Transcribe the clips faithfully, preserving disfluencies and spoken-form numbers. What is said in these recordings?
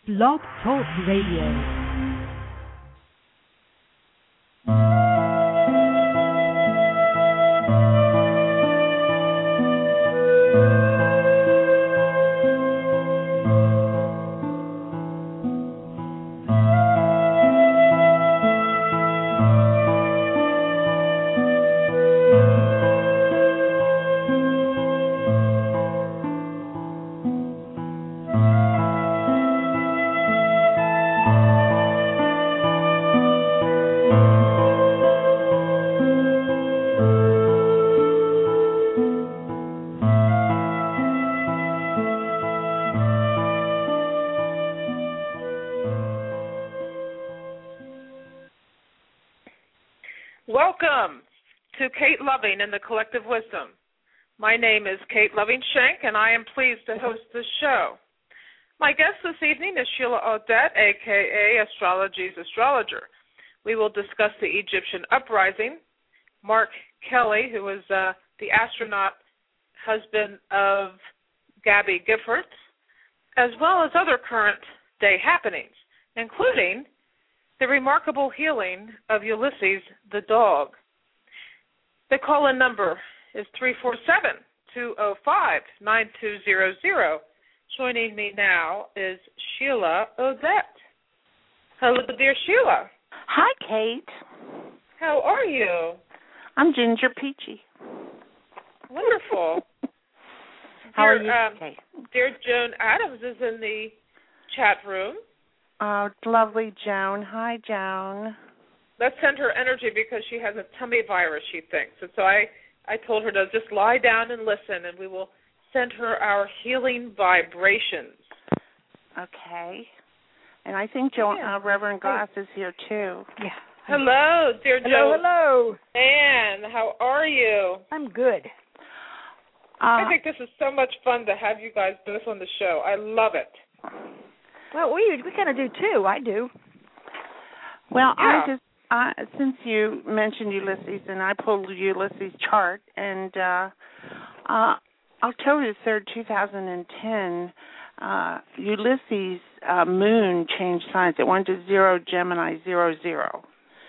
Blog Talk Radio. Welcome to Kate Loving and the Collective Wisdom. My name is Kate Loving Shank, and I am pleased to host this show. My guest this evening is Sheila Odette, a k a. Astrology's astrologer. We will discuss the Egyptian uprising, Mark Kelly, who is uh, the astronaut husband of Gabby Giffords, as well as other current day happenings, including the remarkable healing of Ulysses the dog. The call-in number is three four seven, two oh five, nine two zero zero. Joining me now is Sheila Odette. Hello, dear Sheila. Hi, Kate. How are you? I'm Ginger Peachy. Wonderful. How dear, are you, um, Kate? Dear Joan Adams is in the chat room. Oh, it's lovely, Joan. Hi, Joan. Let's send her energy because she has a tummy virus, she thinks. And so I, I told her to just lie down and listen, and we will send her our healing vibrations. Okay. And I think Joan, yeah. uh, Reverend Glass is here, too. Yeah. Hello, dear Hello, Joan. hello. Anne, how are you? I'm good. I Uh, think this is so much fun to have you guys both on the show. I love it. Well, we we kind of do, too. I do. well, Yeah. I just, uh, since you mentioned Ulysses, and I pulled Ulysses' chart, and uh, uh, October third, two thousand ten, uh, Ulysses' uh, moon changed signs. It went to zero Gemini, zero, zero.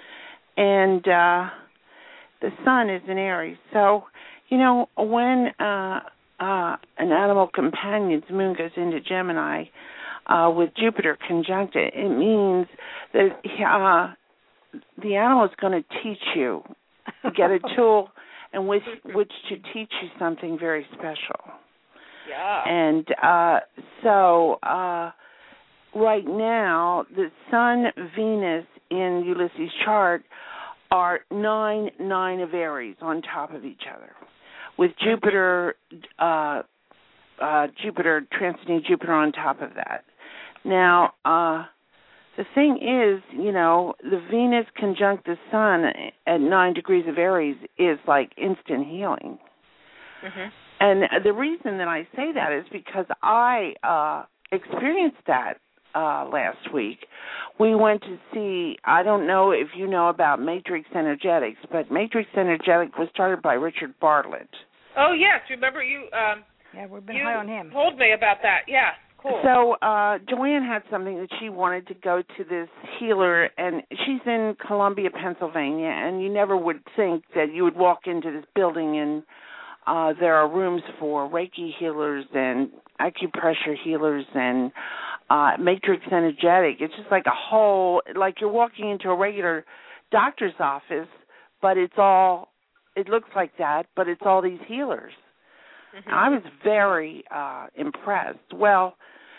And uh, the sun is in Aries. So, you know, when uh, uh, an animal companion's moon goes into Gemini uh, with Jupiter conjunct it, it means that uh, the animal is going to teach you, get a tool in which, which to teach you something very special. Yeah. And uh, so uh, right now, the Sun, Venus in Ulysses' chart are nine, nine of Aries on top of each other, with Jupiter, uh, uh, Jupiter, transiting Jupiter on top of that. Now, uh, the thing is, you know, the Venus conjunct the Sun at nine degrees of Aries is like instant healing. Mm-hmm. And the reason that I say that is because I uh, experienced that uh, last week. We went to see, I don't know if you know about Matrix Energetics, but Matrix Energetics was started by Richard Bartlett. Oh, yes. Remember you um, Yeah, we've been you high on him. told me about that. Yeah, cool. So uh, Joanne had something that she wanted to go to this healer, and she's in Columbia, Pennsylvania, and you never would think that you would walk into this building and uh, there are rooms for Reiki healers and acupressure healers and uh, Matrix Energetic. It's just like a whole, like you're walking into a regular doctor's office, but it's all, it looks like that, but it's all these healers. Mm-hmm. I was very uh, impressed. Well,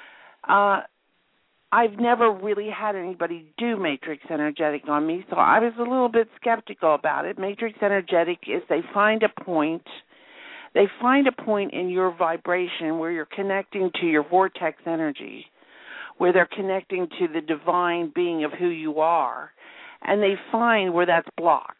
uh, I've never really had anybody do Matrix Energetic on me, so I was a little bit skeptical about it. Matrix Energetic is they find a point, they find a point in your vibration where you're connecting to your vortex energy, where they're connecting to the divine being of who you are, and they find where that's blocked.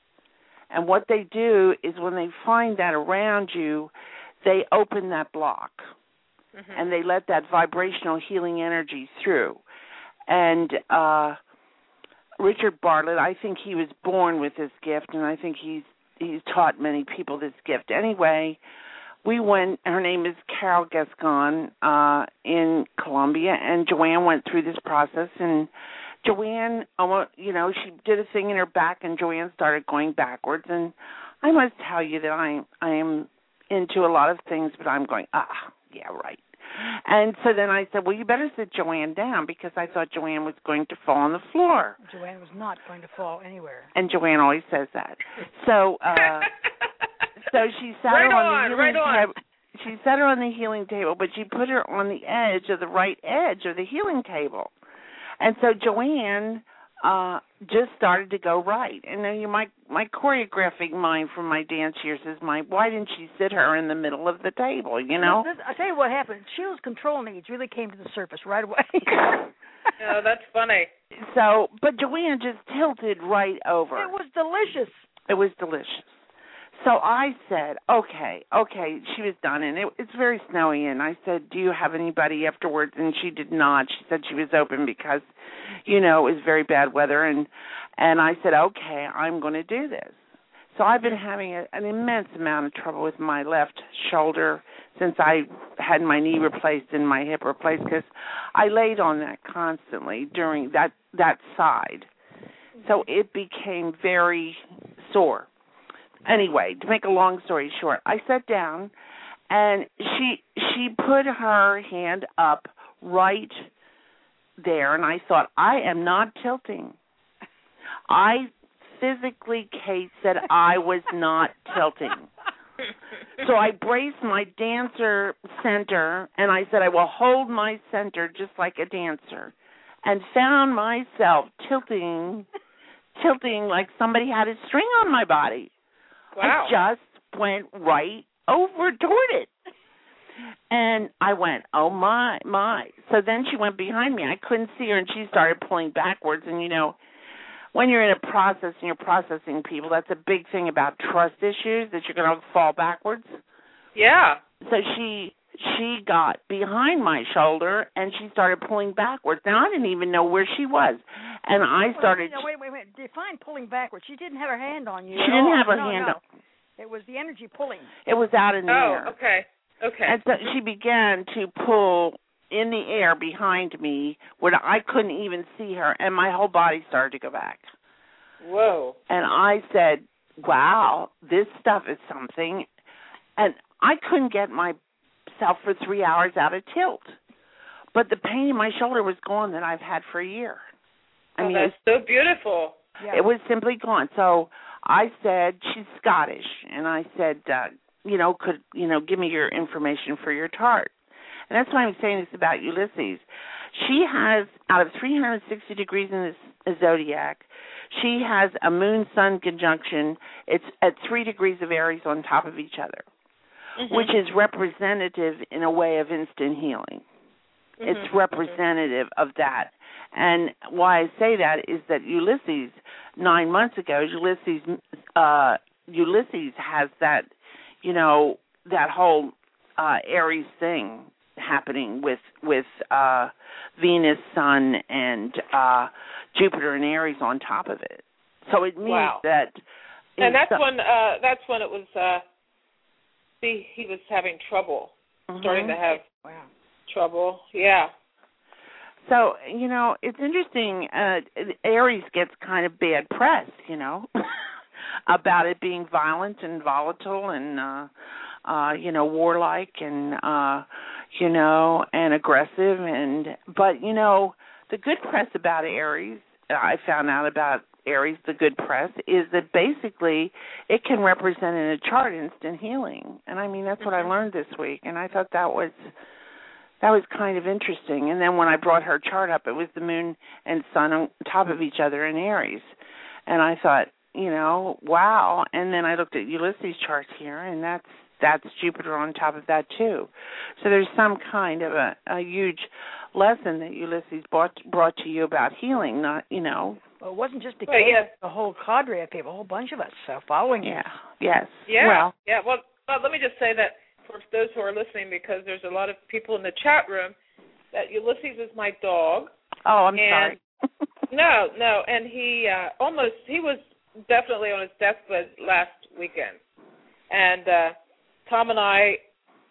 And what they do is when they find that around you, they open that block, mm-hmm. and they let that vibrational healing energy through. And uh, Richard Bartlett, I think he was born with this gift, and I think he's he's taught many people this gift. Anyway, we went, her name is Carol Gascon uh, in Colombia, and Joanne went through this process, and Joanne, you know, she did a thing in her back, and Joanne started going backwards, and I must tell you that I, I am into a lot of things, but I'm going, ah, yeah, right. And so then I said, well, you better sit Joanne down, because I thought Joanne was going to fall on the floor. Joanne was not going to fall anywhere. And Joanne always says that. So uh, so she sat right her on, on the right healing on. table. She sat her on the healing table, but she put her on the edge of the right edge of the healing table. And so Joanne uh, just started to go right. And then you, my my choreographing mind from my dance years is my, why didn't she sit her in the middle of the table, you know? I'll tell you what happened. Sheila's control needs really came to the surface right away. Oh, that's funny. So, but Joanne just tilted right over. It was delicious. It was delicious. So I said, okay, okay, she was done, and it, it's very snowy, and I said, do you have anybody afterwards? And she did not. She said she was open because, you know, it was very bad weather, and and I said, okay, I'm going to do this. So I've been having a, an immense amount of trouble with my left shoulder since I had my knee replaced and my hip replaced, because I laid on that constantly during that, that side. So it became very sore. Anyway, to make a long story short, I sat down, and she she put her hand up right there, and I thought, I am not tilting. I physically, Kate, said I was not tilting. So I braced my dancer center, and I said I will hold my center just like a dancer, and found myself tilting, tilting like somebody had a string on my body. Wow. I just went right over toward it. And I went, oh, my, my. So then she went behind me. I couldn't see her, and she started pulling backwards. And, you know, when you're in a process and you're processing people, that's a big thing about trust issues, that you're going to fall backwards. Yeah. So she she got behind my shoulder, and she started pulling backwards. Now, I didn't even know where she was. And I started... No, wait, wait, wait. Define pulling backwards. She didn't have her hand on you. She didn't have her no, hand no. on... It was the energy pulling. It was out in the oh, air. Oh, okay. Okay. And so she began to pull in the air behind me where I couldn't even see her, and my whole body started to go back. Whoa. And I said, wow, this stuff is something. And I couldn't get myself for three hours out of tilt. But the pain in my shoulder was gone that I've had for a year. I oh, mean, that's so beautiful. Yeah. It was simply gone. So I said, she's Scottish. And I said, uh, you know, could, you know, give me your information for your chart. And that's why I'm saying this about Ulysses. She has, out of three hundred sixty degrees in the zodiac, she has a moon-sun conjunction. It's at three degrees of Aries on top of each other, mm-hmm. which is representative in a way of instant healing. Mm-hmm. It's representative mm-hmm. of that. And why I say that is that Ulysses, nine months ago, Ulysses, uh, Ulysses has that, you know, that whole uh, Aries thing happening with with uh, Venus, Sun, and uh, Jupiter and Aries on top of it. So it means wow. that. And that's some, when uh, that's when it was. Uh, see, he was having trouble, mm-hmm. starting to have wow. trouble. Yeah. So, you know, it's interesting. Uh, Aries gets kind of bad press, you know, about it being violent and volatile and, uh, uh, you know, warlike and, uh, you know, and aggressive. And but, you know, the good press about Aries, I found out about Aries, the good press, is that basically it can represent in a chart instant healing. And, I mean, that's what I learned this week. And I thought that was... That was kind of interesting. And then when I brought her chart up, it was the moon and sun on top of each other in Aries. And I thought, you know, wow. And then I looked at Ulysses' charts here, and that's that's Jupiter on top of that, too. So there's some kind of a, a huge lesson that Ulysses brought, brought to you about healing, not, you know. Well, it wasn't just a well, case, yeah. a whole cadre of people, a whole bunch of us uh, following you. Yeah, yes. Yeah, well, yeah. Well, well, let me just say that for those who are listening, because there's a lot of people in the chat room, that Ulysses is my dog. Oh, I'm and, sorry. no, no, and he uh, almost, he was definitely on his deathbed last weekend. And uh, Tom and I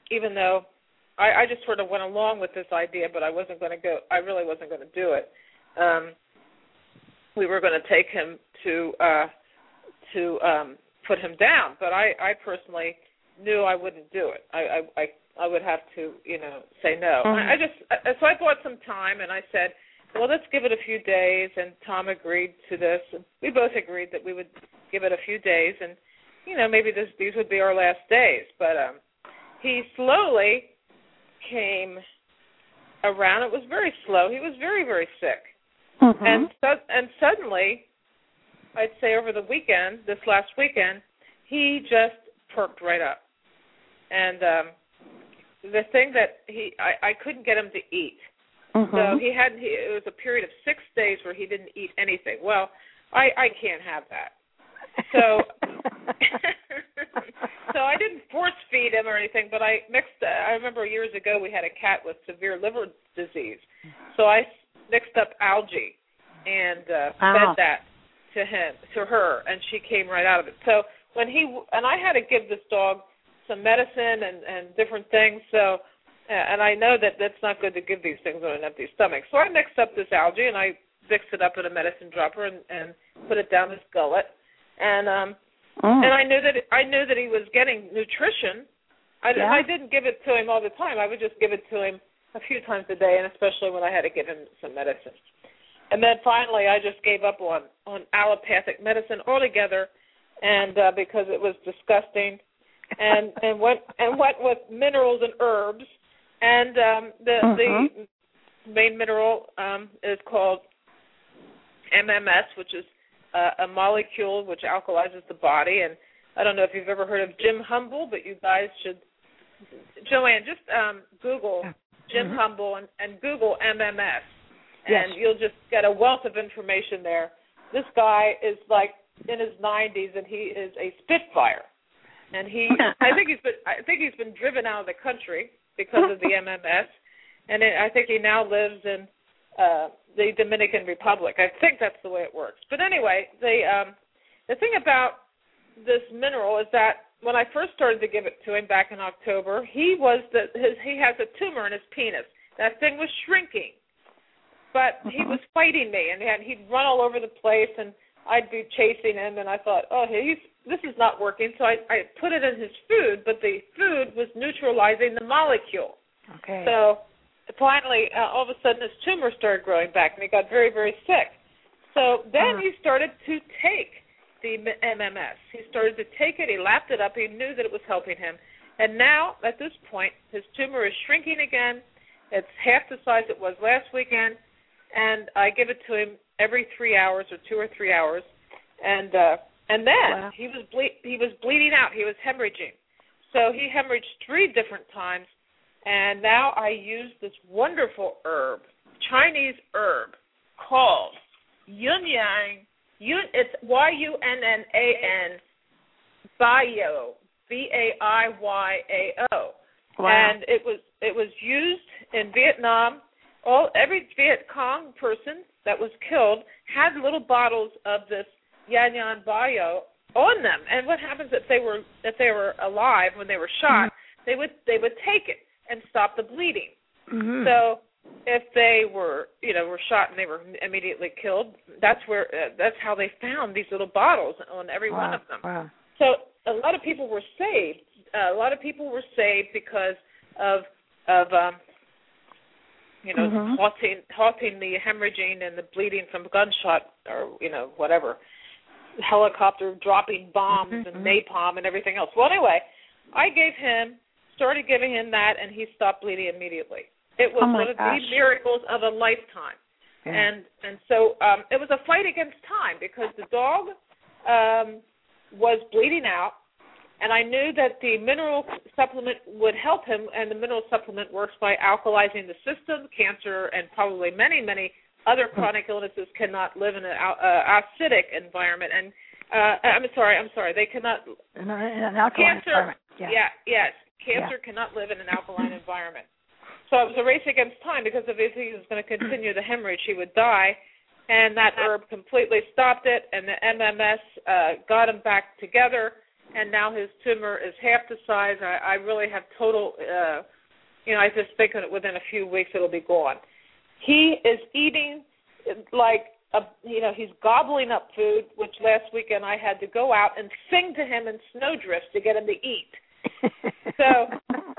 even though I, I just sort of went along with this idea, but I wasn't going to go. I really wasn't going to do it. Um, we were going to take him to uh, to um, put him down, but I, I personally knew I wouldn't do it. I, I, I, I would have to, you know, say no. Mm-hmm. I, I just so I bought some time, and I said, well, let's give it a few days. And Tom agreed to this. And we both agreed that we would give it a few days, and you know, maybe this, these would be our last days. But um, he slowly came around. It was very slow. He was very, very sick. Mm-hmm. And so, and suddenly, I'd say over the weekend, this last weekend, he just perked right up. And um, the thing that he, I, I couldn't get him to eat. Mm-hmm. So he had, he, it was a period of six days where he didn't eat anything. Well, I, I can't have that. So, so I didn't force feed him or anything, but I mixed. Uh, I remember years ago we had a cat with severe liver disease, so I mixed up algae and uh, wow. fed that to him, to her, and she came right out of it. So when he and I had to give this dog some medicine and, and different things. So, uh, and I know that that's not good to give these things on an empty stomach. So I mixed up this algae and I mixed it up in a medicine dropper and, and put it down his gullet. And um, mm. and I knew that it, I knew that he was getting nutrition. I, yeah. I didn't give it to him all the time. I would just give it to him a few times a day, and especially when I had to give him some medicine. And then finally, I just gave up on, on allopathic medicine altogether, and uh, because it was disgusting, and and went and went with minerals and herbs. And um, the mm-hmm. the main mineral um, is called M M S, which is Uh, a molecule which alkalizes the body. And I don't know if you've ever heard of Jim Humble, but you guys should, Joanne, just um, Google Jim mm-hmm. Humble and, and Google M M S, and yes. you'll just get a wealth of information there. This guy is like in his nineties, and he is a spitfire. And he, I think he's been, I think he's been driven out of the country because of the M M S, and it, I think he now lives in Uh, the Dominican Republic. I think that's the way it works. But anyway, the um, the thing about this mineral is that when I first started to give it to him back in October, he was the his he has a tumor in his penis. That thing was shrinking, but he was fighting me, and he'd run all over the place, and I'd be chasing him, and I thought, oh, he's this is not working. So I, I put it in his food, but the food was neutralizing the molecule. Okay. So finally, uh, all of a sudden, his tumor started growing back, and he got very, very sick. So then uh-huh. he started to take the M M S. He started to take it. He lapped it up. He knew that it was helping him. And now, at this point, his tumor is shrinking again. It's half the size it was last weekend, and I give it to him every three hours or two or three hours. And uh, and then wow. he was ble- he was bleeding out. He was hemorrhaging. So he hemorrhaged three different times. And now I use this wonderful herb, Chinese herb, called Yun Yang. Yun, it's Y U N N A N, Baiyo, B A I Y A O. Wow. And it was it was used in Vietnam. All every Viet Cong person that was killed had little bottles of this Yan Yan Baiyo on them. And what happens if they were if they were alive when they were shot? Mm-hmm. They would they would take it and stop the bleeding. Mm-hmm. So if they were, you know, were shot and they were immediately killed, that's where uh, that's how they found these little bottles on every wow. one of them. Wow. So a lot of people were saved. Uh, a lot of people were saved because of of um, you know mm-hmm. halting halting the hemorrhaging and the bleeding from gunshot or you know whatever helicopter dropping bombs mm-hmm. and napalm and everything else. Well, anyway, I gave him. started giving him that, and he stopped bleeding immediately. It was oh one of gosh. the miracles of a lifetime. Yeah. And and so um, it was a fight against time because the dog um, was bleeding out, and I knew that the mineral supplement would help him, and the mineral supplement works by alkalizing the system. Cancer and probably many, many other chronic illnesses cannot live in an uh, acidic environment. And uh, I'm sorry, I'm sorry, they cannot. In an alkaline cancer, environment. Yeah. yeah, yes. Cancer yeah. cannot live in an alkaline environment. So it was a race against time because if he was going to continue the hemorrhage, he would die. And that herb completely stopped it, and the M M S uh, got him back together. and now his tumor is half the size. I, I really have total, uh, you know, I just think that within a few weeks it'll be gone. He is eating like, a, you know, he's gobbling up food, which last weekend I had to go out and sing to him in snowdrifts to get him to eat. So,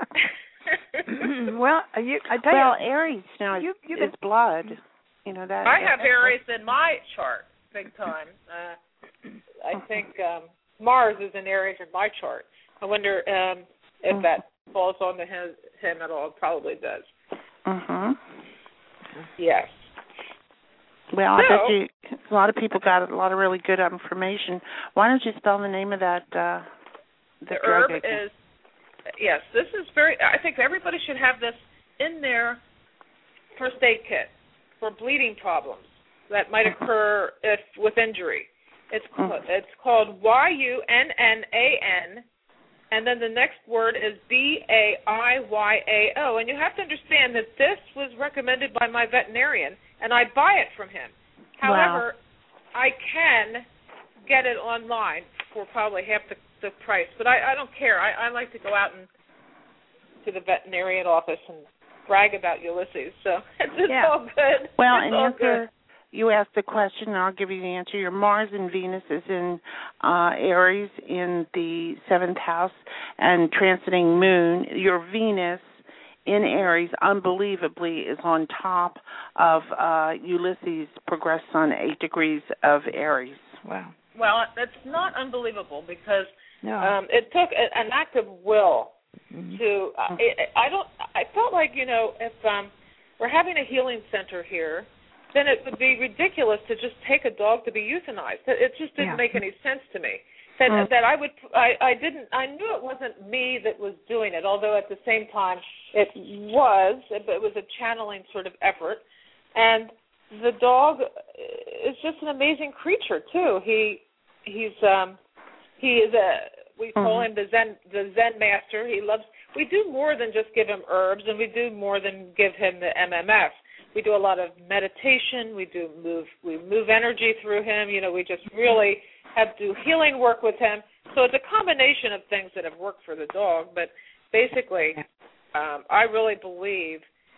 well, you, I tell well, you, Aries now is, you, is blood. You know that. I have Aries in my chart, big time. Uh, I think um, Mars is in Aries in my chart. I wonder um, if that falls on to him, him at all. It probably does. Mhm. Yes. Well, so, I bet you a lot of people got a lot of really good information. Why don't you spell the name of that? Uh, the the drug herb again? is, yes, this is very, I think everybody should have this in their first aid kit for bleeding problems that might occur if with injury. It's, Mm. it's called Y U N N A N, and then the next word is B A I Y A O. And you have to understand that this was recommended by my veterinarian, and I buy it from him. However, wow. I can get it online for probably half the, the price, but I, I don't care. I, I like to go out and to the veterinarian office and brag about Ulysses, so it's, it's yeah. all good. Well, it's and all answer, good. You asked the question, and I'll give you the answer. Your Mars and Venus is in uh, Aries in the seventh house, and transiting Moon. Your Venus in Aries, unbelievably, is on top of uh, Ulysses' progressed Sun, eight degrees of Aries. Wow. Well, it's not unbelievable because no. um, it took a, an act of will mm-hmm. to. Uh, it, I don't. I felt like you know if um, we're having a healing center here, then it would be ridiculous to just take a dog to be euthanized. It just didn't yeah. make any sense to me. That mm. that I would. I, I didn't. I knew it wasn't me that was doing it. Although at the same time it was. It, it was a channeling sort of effort, and the dog is just an amazing creature too. He he's um he is a we call mm-hmm. him the Zen the Zen master. He loves. We do more than just give him herbs, and we do more than give him the M M F. We do a lot of meditation. We do move. We move energy through him. You know, we just really have to do healing work with him. So it's a combination of things that have worked for the dog. But basically, um, I really believe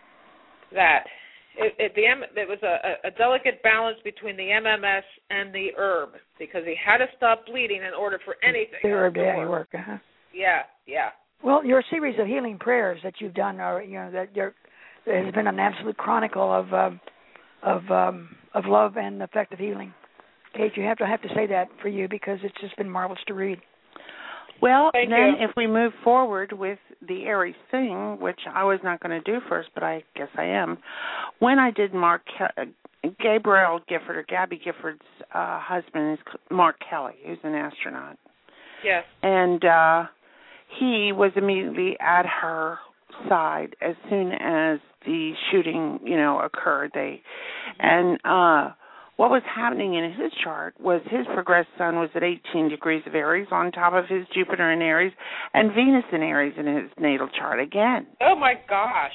that it, it, the M, it was a, a delicate balance between the M M S and the herb because he had to stop bleeding in order for anything. The herb to work. work uh-huh. Yeah, yeah. Well, your series of healing prayers that you've done are, you know, that you're. There has been an absolute chronicle of um, of um, of love and effective healing. Kate, you have to have to say that for you because it's just been marvelous to read. Well, Thank then you. If we move forward with the Aries thing, which I was not going to do first, but I guess I am, when I did Mark Ke- Gabriel Gifford or Gabby Gifford's uh, husband is Mark Kelly, who's an astronaut. Yes. And uh, he was immediately at her side as soon as the shooting, you know, occurred. They and uh, what was happening in his chart was his progressed Sun was at eighteen degrees of Aries on top of his Jupiter in Aries and Venus in Aries in his natal chart again. Oh my gosh.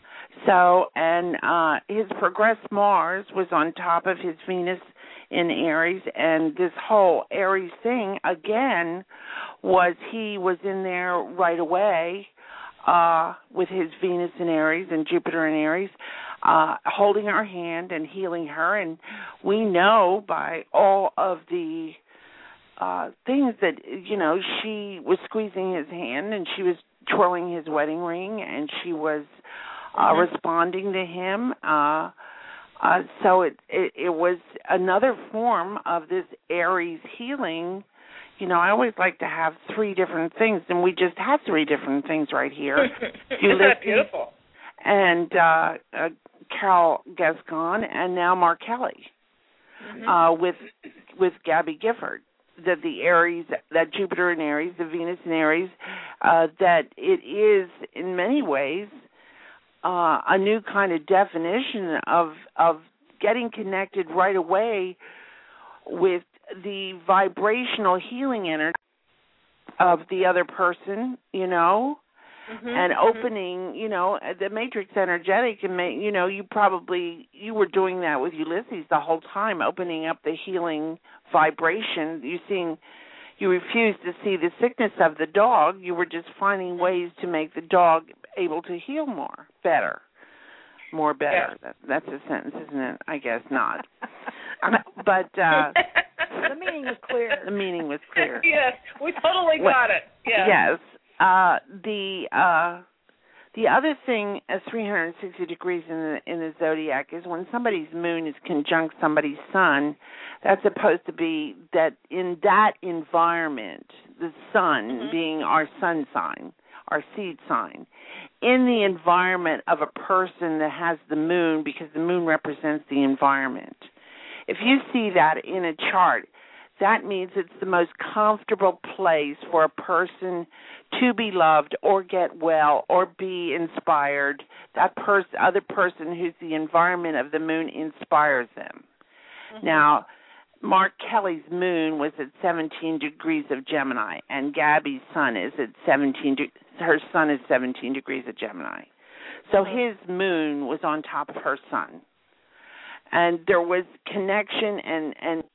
So and uh, his progressed Mars was on top of his Venus in Aries, and this whole Aries thing again was he was in there right away. Uh, with his Venus in Aries and Jupiter in Aries, uh, holding her hand and healing her. And we know by all of the uh, things that, you know, she was squeezing his hand and she was twirling his wedding ring and she was uh, mm-hmm. responding to him. Uh, uh, so it, it, it was another form of this Aries healing. You know, I always like to have three different things, and we just have three different things right here. Isn't that beautiful? And uh, uh, Carol Gascon, and now Mark Kelly mm-hmm. uh, with with Gabby Gifford. That the Aries, that Jupiter in Aries, the Venus in Aries, uh, that it is in many ways uh, a new kind of definition of of getting connected right away with the vibrational healing energy of the other person, you know, mm-hmm, and mm-hmm. opening, you know, the matrix energetic, and, you know, you probably, you were doing that with Ulysses the whole time, opening up the healing vibration. You're seeing, you refused to see the sickness of the dog. You were just finding ways to make the dog able to heal more, better, more better. Yeah. That, that's a sentence, isn't it? I guess not. but uh, the meaning was clear. The meaning was clear. Yes, we totally got well, it. Yeah. Yes. Uh, the uh, the other thing at three hundred sixty degrees in the in the zodiac is when somebody's moon is conjunct somebody's sun. That's supposed to be that in that environment, the sun mm-hmm. being our sun sign, our seed sign, in the environment of a person that has the moon, because the moon represents the environment. If you see that in a chart, that means it's the most comfortable place for a person to be loved or get well or be inspired. That person, other person who's the environment of the moon inspires them. Mm-hmm. Now, Mark Kelly's moon was at seventeen degrees of Gemini, and Gabby's sun is at seventeen. De- her sun is seventeen degrees of Gemini. So his moon was on top of her sun, and there was connection, and and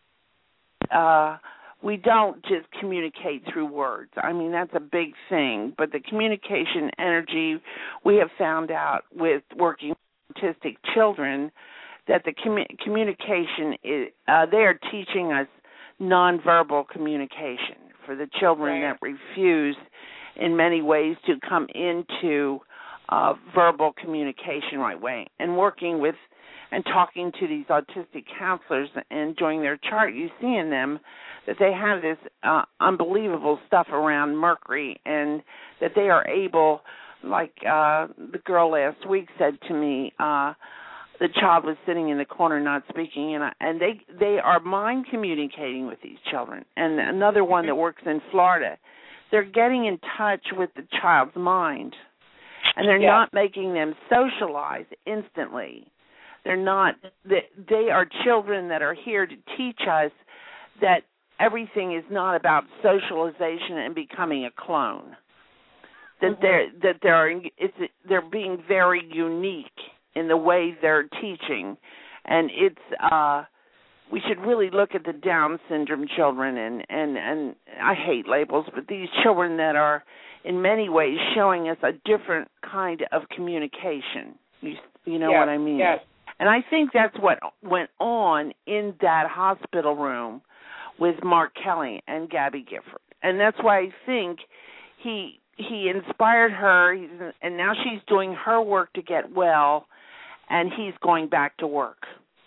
uh, we don't just communicate through words. I mean, that's a big thing, but the communication energy we have found out with working with autistic children, that the commu- communication is, uh, they are teaching us nonverbal communication for the children right. that refuse in many ways to come into uh, verbal communication right way. And working with and talking to these autistic counselors and doing their chart, you see in them that they have this uh, unbelievable stuff around Mercury, and that they are able, like uh, the girl last week said to me, uh, the child was sitting in the corner not speaking, and I, and they they are mind communicating with these children. And another one that works in Florida, they're getting in touch with the child's mind, and they're yeah. not making them socialize instantly. They're not. They, they are children that are here to teach us that everything is not about socialization and becoming a clone. That mm-hmm. they're that they're it's they're being very unique in the way they're teaching, and it's uh, we should really look at the Down syndrome children, and, and, and I hate labels, but these children that are in many ways showing us a different kind of communication. You, you know yes, what I mean? Yes. And I think that's what went on in that hospital room with Mark Kelly and Gabby Gifford, and that's why I think he he inspired her, he's, and now she's doing her work to get well. And he's going back to work,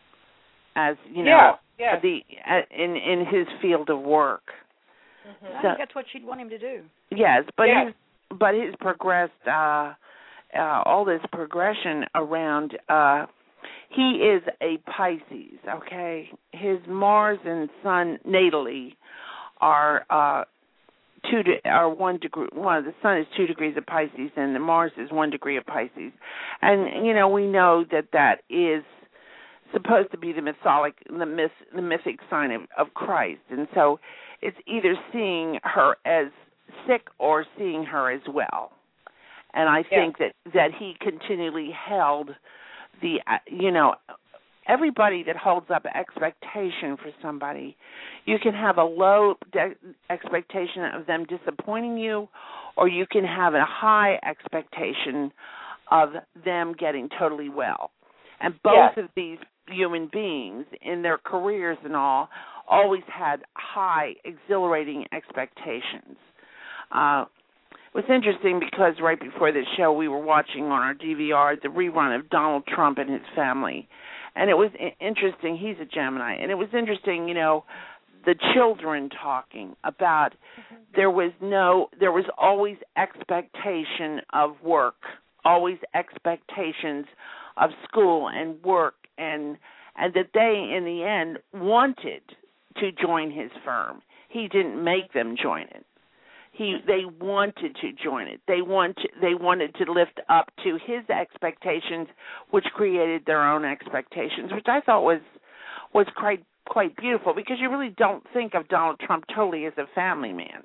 as you know, yeah, yeah. the uh, in in his field of work. Mm-hmm. So, I think that's what she'd want him to do. Yes, but yeah. his but his progressed uh, uh, all this progression around. Uh, he is a Pisces. Okay, his Mars and Sun natally are. Uh, Two de- or one degree. Well, the Sun is two degrees of Pisces, and the Mars is one degree of Pisces. And you know, we know that that is supposed to be the mytholic, the myth, the mythic sign of, of Christ. And so, it's either seeing her as sick or seeing her as well. And I think yeah. that that he continually held the, uh, you know. Everybody that holds up expectation for somebody, you can have a low de- expectation of them disappointing you, or you can have a high expectation of them getting totally well. And both yes. of these human beings in their careers and all always had high, exhilarating expectations. Uh, it was interesting because right before this show we were watching on our D V R the rerun of Donald Trump and his family. And it was interesting. He's a Gemini. And it was interesting, you know, the children talking about mm-hmm. there was no, there was always expectation of work, always expectations of school and work, and and that they, in the end, wanted to join his firm. He didn't make them join it. He, they wanted to join it. They want to, they wanted to lift up to his expectations, which created their own expectations, which I thought was was quite quite beautiful, because you really don't think of Donald Trump totally as a family man.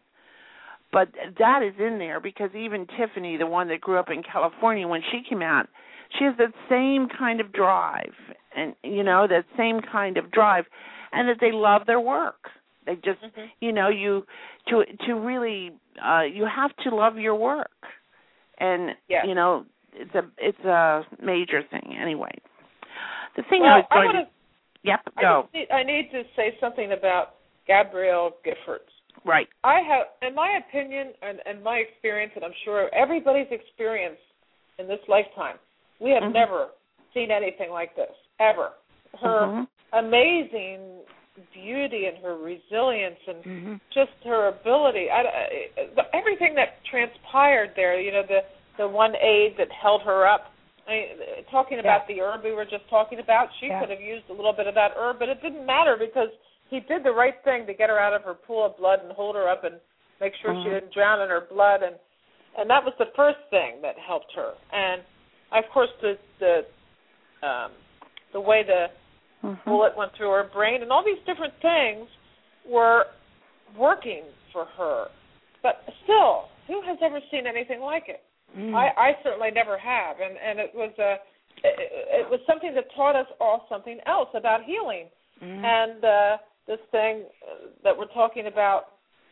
But that is in there, because even Tiffany, the one that grew up in California, when she came out, she has that same kind of drive, and you know, that same kind of drive, and that they love their work. They just, Mhm. you know, you to to really, uh, you have to love your work, and Yes. you know, it's a it's a major thing anyway. The thing well, I was going I wanna, to, yep, I go just need, I need to say something about Gabrielle Giffords. right. I have, in my opinion and, and my experience, and I'm sure everybody's experience in this lifetime, we have Mhm. never seen anything like this, ever. Her Mhm. amazing beauty and her resilience and Mm-hmm. just her ability, I, I, everything that transpired there, you know, the, the one aide that held her up, I mean, talking about Yeah. the herb we were just talking about, she Yeah. could have used a little bit of that herb, but it didn't matter because he did the right thing to get her out of her pool of blood and hold her up and make sure Mhm. she didn't drown in her blood, and and that was the first thing that helped her. And of course, the the um, the way the Mhm. bullet went through her brain, and all these different things were working for her. But still, who has ever seen anything like it? Mm. I, I certainly never have, and and it was a it, it was something that taught us all something else about healing. Mm. And uh, this thing that we're talking about,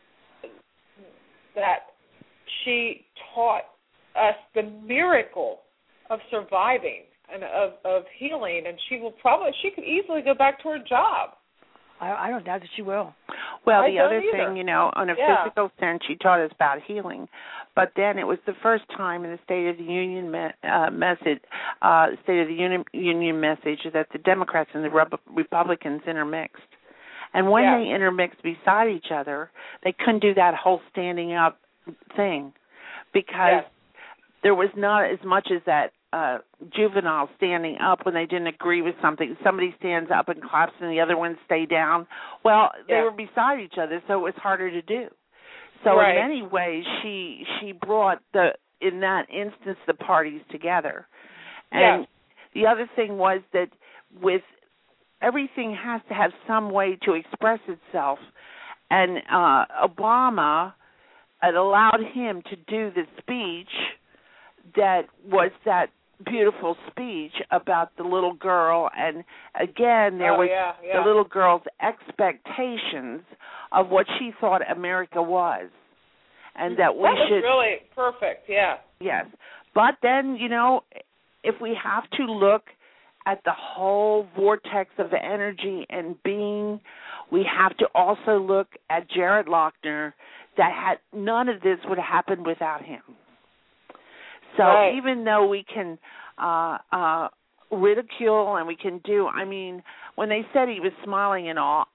that she taught us the miracle of surviving and of, of healing, and she will probably, she could easily go back to her job. I, I don't doubt that she will. Well, I the don't other either. thing, you know, on a Yeah. physical sense, she taught us about healing, but then it was the first time in the State of the Union me- uh, message, uh, State of the Union, Union message, that the Democrats and the Rep- Republicans intermixed. And when Yeah. they intermixed beside each other, they couldn't do that whole standing up thing because Yes. there was not as much as that uh, juvenile standing up when they didn't agree with something. Somebody stands up and claps and the other ones stay down. Well, they Yeah. were beside each other, so it was harder to do. So Right. in many ways, she she brought the in that instance the parties together. And Yeah. the other thing was that with everything has to have some way to express itself, and uh, Obama it allowed him to do the speech that was that beautiful speech about the little girl, and again there oh, was yeah, yeah. the little girl's expectations of what she thought America was, and that we that was should really perfect, yeah. yes. But then, you know, if we have to look at the whole vortex of energy and being, we have to also look at Jared Lochner, that had none of this would have happened without him. So right. even though we can uh, uh, ridicule and we can do, I mean, when they said he was smiling and all,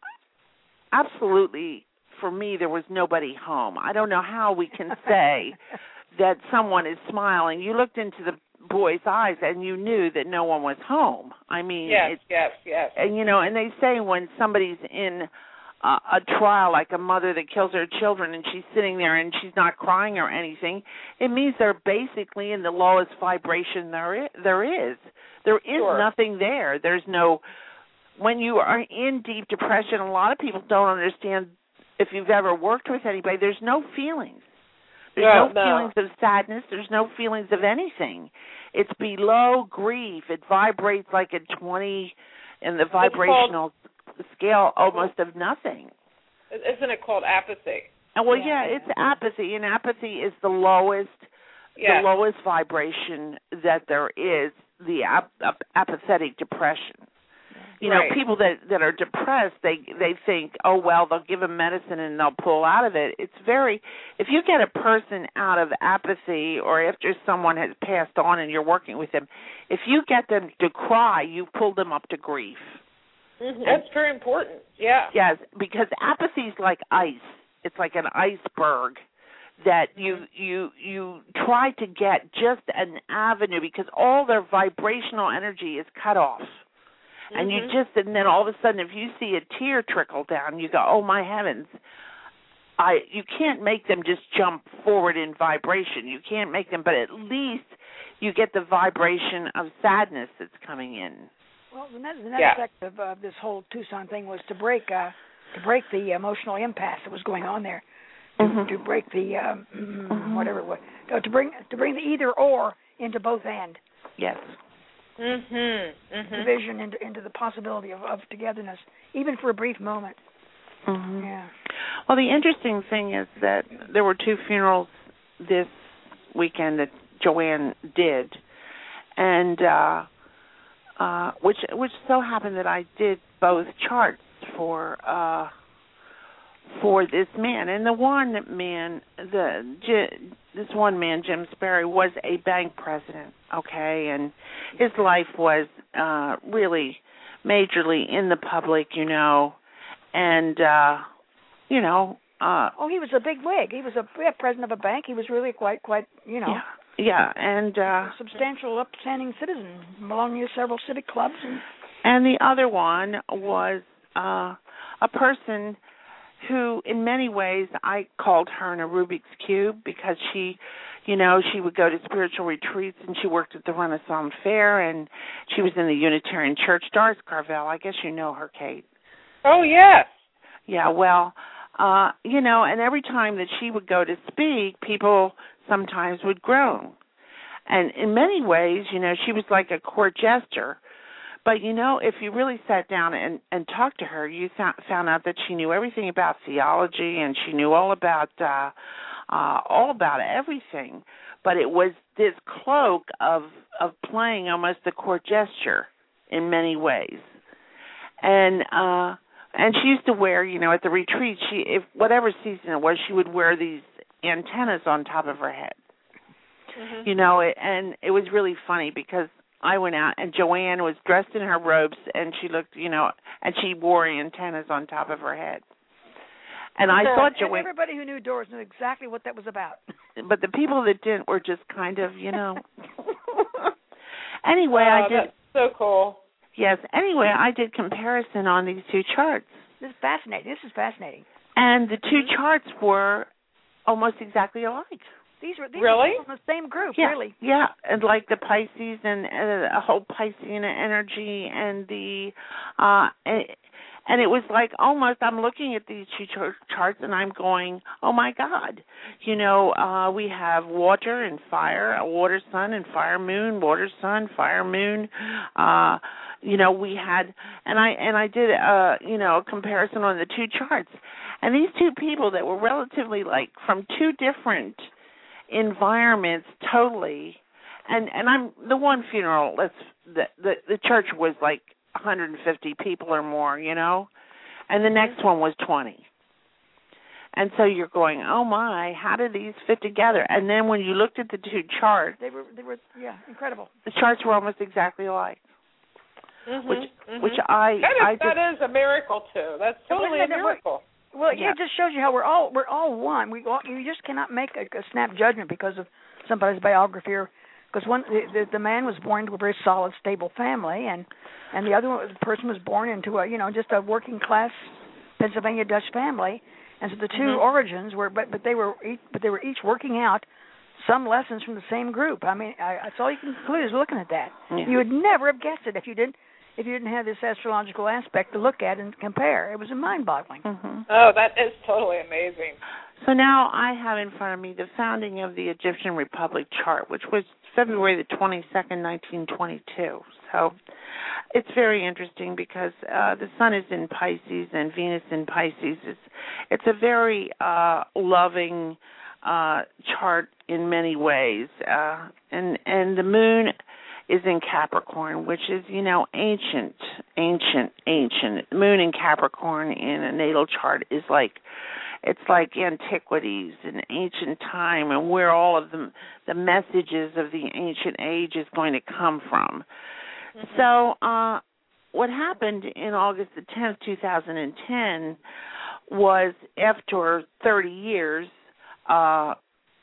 absolutely, for me, there was nobody home. I don't know how we can say that someone is smiling. You looked into the boy's eyes and you knew that no one was home. I mean, yes, it's, yes, yes. and you know, and they say when somebody's in uh, a trial, like a mother that kills her children, and she's sitting there and she's not crying or anything, it means they're basically in the lowest vibration there is. There is, there is Sure. nothing there. There's no. When you are in deep depression, a lot of people don't understand. If you've ever worked with anybody, there's no feelings. There's No, no, no. feelings of sadness. There's no feelings of anything. It's below grief. It vibrates like a twenty in the vibrational called, scale, almost of nothing. Isn't it called apathy? And well, Yeah. yeah, it's apathy, and apathy is the lowest, Yes. the lowest vibration that there is. The ap- ap- apathetic depression. You Right. know, people that, that are depressed, they they think, oh, well, they'll give them medicine and they'll pull out of it. It's very, if you get a person out of apathy or after someone has passed on and you're working with them, if you get them to cry, you've pulled them up to grief. Mm-hmm. That's very important, yeah. Yes, because apathy is like ice. It's like an iceberg that you you you try to get just an avenue because all their vibrational energy is cut off. And you Mhm. just, and then all of a sudden, if you see a tear trickle down, you go, "Oh my heavens!" I, you can't make them just jump forward in vibration. You can't make them, but at least you get the vibration of sadness that's coming in. Well, the net, the net Yeah. effect of uh, this whole Tucson thing was to break uh, to break the emotional impasse that was going on there, to, Mhm. to break the um, Mhm. whatever it was, no, to bring to bring the either or into both and. Yes. Mhm. Mhm. Division into into the possibility of, of togetherness, even for a brief moment. Mm-hmm. Yeah. Well, the interesting thing is that there were two funerals this weekend that Joanne did, and uh, uh, which which so happened that I did both charts for uh, for this man. And the one man, the this one man, Jim Sperry, was a bank president. Okay, and his life was uh, really majorly in the public, you know, and. Uh, You know. Uh, oh, he was a big wig. He was a yeah, president of a bank. He was really quite, quite, you know. Yeah, yeah, and uh, a substantial, upstanding citizen, belonging to several civic clubs. And, and the other one was uh, a person who, in many ways, I called her in a Rubik's Cube because she, you know, she would go to spiritual retreats and she worked at the Renaissance Fair and she was in the Unitarian Church. Doris Carvel, I guess you know her, Kate. Oh, yes. Yeah, well, uh, you know, and every time that she would go to speak, people sometimes would groan. And in many ways, you know, she was like a court jester. But, you know, if you really sat down and, and talked to her, you th- found out that she knew everything about theology and she knew all about uh, uh, all about everything. But it was this cloak of of playing almost the court gesture in many ways. And uh, and she used to wear, you know, at the retreat, she if whatever season it was, she would wear these antennas on top of her head. Mm-hmm. You know, it, and it was really funny because I went out and Joanne was dressed in her robes and she looked, you know, and she wore antennas on top of her head. And I thought Joanne... And everybody who knew Doris knew exactly what that was about. But the people that didn't were just kind of, you know... Anyway, oh, I did... that's so cool. Yes, anyway, I did comparison on these two charts. This is fascinating. This is fascinating. And the two charts were almost exactly alike. These were these really were from the same group, yeah, really. Yeah, and like the Pisces and uh, a whole Piscean energy and the uh and, and it was like almost I'm looking at these two ch- charts and I'm going, oh my God, you know, uh we have water and fire, a water sun and fire moon, water sun, fire moon. Uh, you know, we had and I and I did uh you know a comparison on the two charts, and these two people that were relatively like from two different environments totally, and and I'm the one funeral. Let's the the, the church was like one hundred fifty people or more, you know, and the next one was twenty. And so you're going, oh my, how did these fit together? And then when you looked at the two charts, they were they were yeah incredible. The charts were almost exactly alike, mm-hmm, which mm-hmm. which I that is, I just, that is a miracle too. That's totally a miracle. Well, yeah. It just shows you how we're all we're all one. We all, you just cannot make a, a snap judgment because of somebody's biography, or because one the, the the man was born into a very solid, stable family, and and the other one, the person was born into a you know just a working class Pennsylvania Dutch family, and so the two mm-hmm. origins were but but they were each, but they were each working out some lessons from the same group. I mean, I, that's all you can conclude is looking at that. Yeah. You would never have guessed it if you didn't. If you didn't have this astrological aspect to look at and compare. It was mind-boggling. Mm-hmm. Oh, that is totally amazing. So now I have in front of me the founding of the Egyptian Republic chart, which was February the twenty-second, nineteen twenty-two. So it's very interesting because uh, the sun is in Pisces and Venus in Pisces. It's, it's a very uh, loving uh, chart in many ways. Uh, and, and the moon is in Capricorn, which is, you know, ancient, ancient, ancient. The moon in Capricorn in a natal chart is like, it's like antiquities and ancient time and where all of the, the messages of the ancient age is going to come from. Mm-hmm. So uh, what happened in August the tenth, two thousand ten was after thirty years, uh,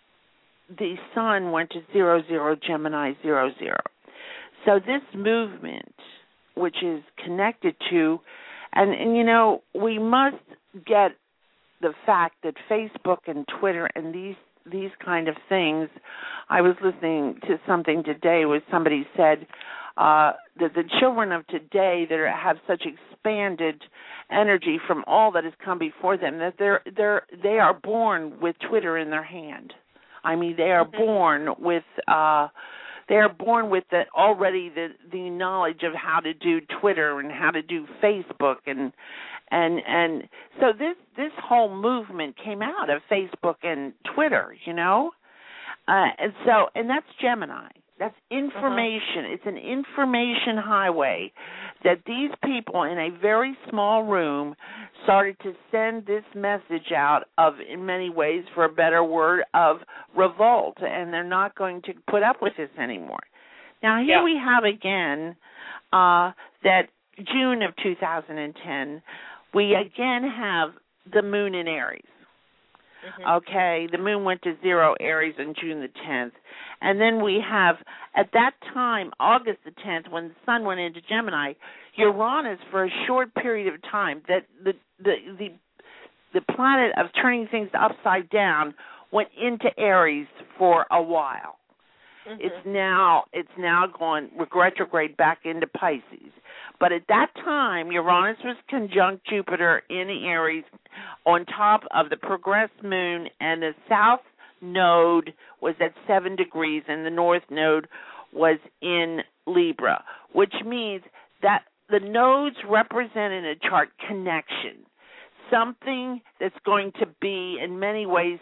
the sun went to zero, zero, Gemini, zero, zero. So this movement, which is connected to, and, and, you know, we must get the fact that Facebook and Twitter and these these kind of things, I was listening to something today where somebody said uh, that the children of today that are, have such expanded energy from all that has come before them, that they're they're they are born with Twitter in their hand. I mean, they are born with... Uh, They are born with the, already the, the knowledge of how to do Twitter and how to do Facebook, and and and so this this whole movement came out of Facebook and Twitter, you know, uh, and so and that's Gemini. That's information. Uh-huh. It's an information highway that these people in a very small room started to send this message out of, in many ways, for a better word, of revolt, and they're not going to put up with this anymore. Now, here yeah. we have again uh, that June of two thousand ten, we again have the moon in Aries. Mm-hmm. Okay, the moon went to zero Aries on June the tenth. And then we have, at that time, August the tenth, when the sun went into Gemini, Uranus, for a short period of time, that the the the, the planet of turning things upside down went into Aries for a while. Mm-hmm. It's now it's now gone retrograde back into Pisces. But at that time, Uranus was conjunct Jupiter in Aries on top of the progressed moon, and the south node was at seven degrees, and the north node was in Libra, which means that the nodes represent in a chart connection, something that's going to be, in many ways,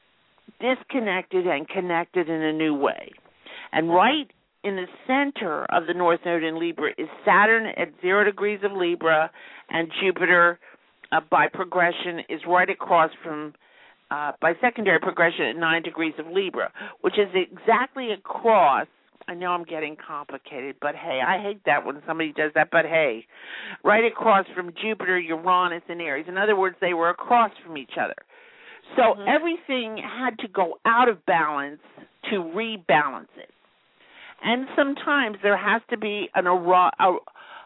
disconnected and connected in a new way. And right in the center of the North Node in Libra is Saturn at zero degrees of Libra, and Jupiter, uh, by progression, is right across from, uh, by secondary progression, at nine degrees of Libra, which is exactly across. I know I'm getting complicated, but hey, I hate that when somebody does that, but hey, right across from Jupiter, Uranus, and Aries. In other words, they were across from each other. So mm-hmm. everything had to go out of balance to rebalance it. And sometimes there has to be an, a, a,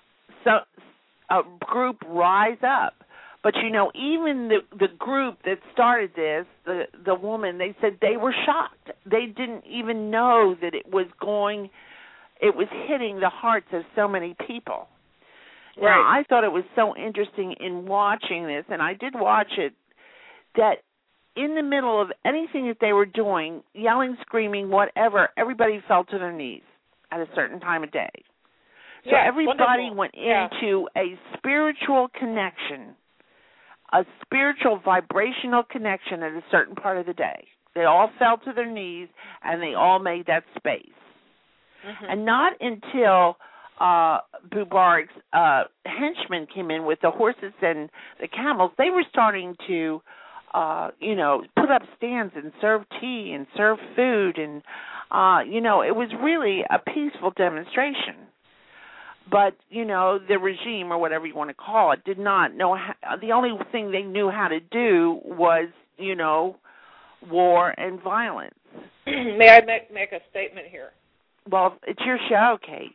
a group rise up. But, you know, even the, the group that started this, the, the woman, they said they were shocked. They didn't even know that it was going, it was hitting the hearts of so many people. Right. Now, I thought it was so interesting in watching this, and I did watch it, that in the middle of anything that they were doing, yelling, screaming, whatever, everybody fell to their knees at a certain time of day. So yeah, everybody wonderful. went yeah. into a spiritual connection, a spiritual vibrational connection at a certain part of the day. They all fell to their knees, and they all made that space. Mm-hmm. And not until uh, Mubarak's uh, henchmen came in with the horses and the camels, they were starting to Uh, you know, put up stands and serve tea and serve food. And, uh, you know, it was really a peaceful demonstration. But, you know, the regime, or whatever you want to call it, did not know how, the only thing they knew how to do was, you know, war and violence. May I make, make a statement here? Well, it's your show, Kate.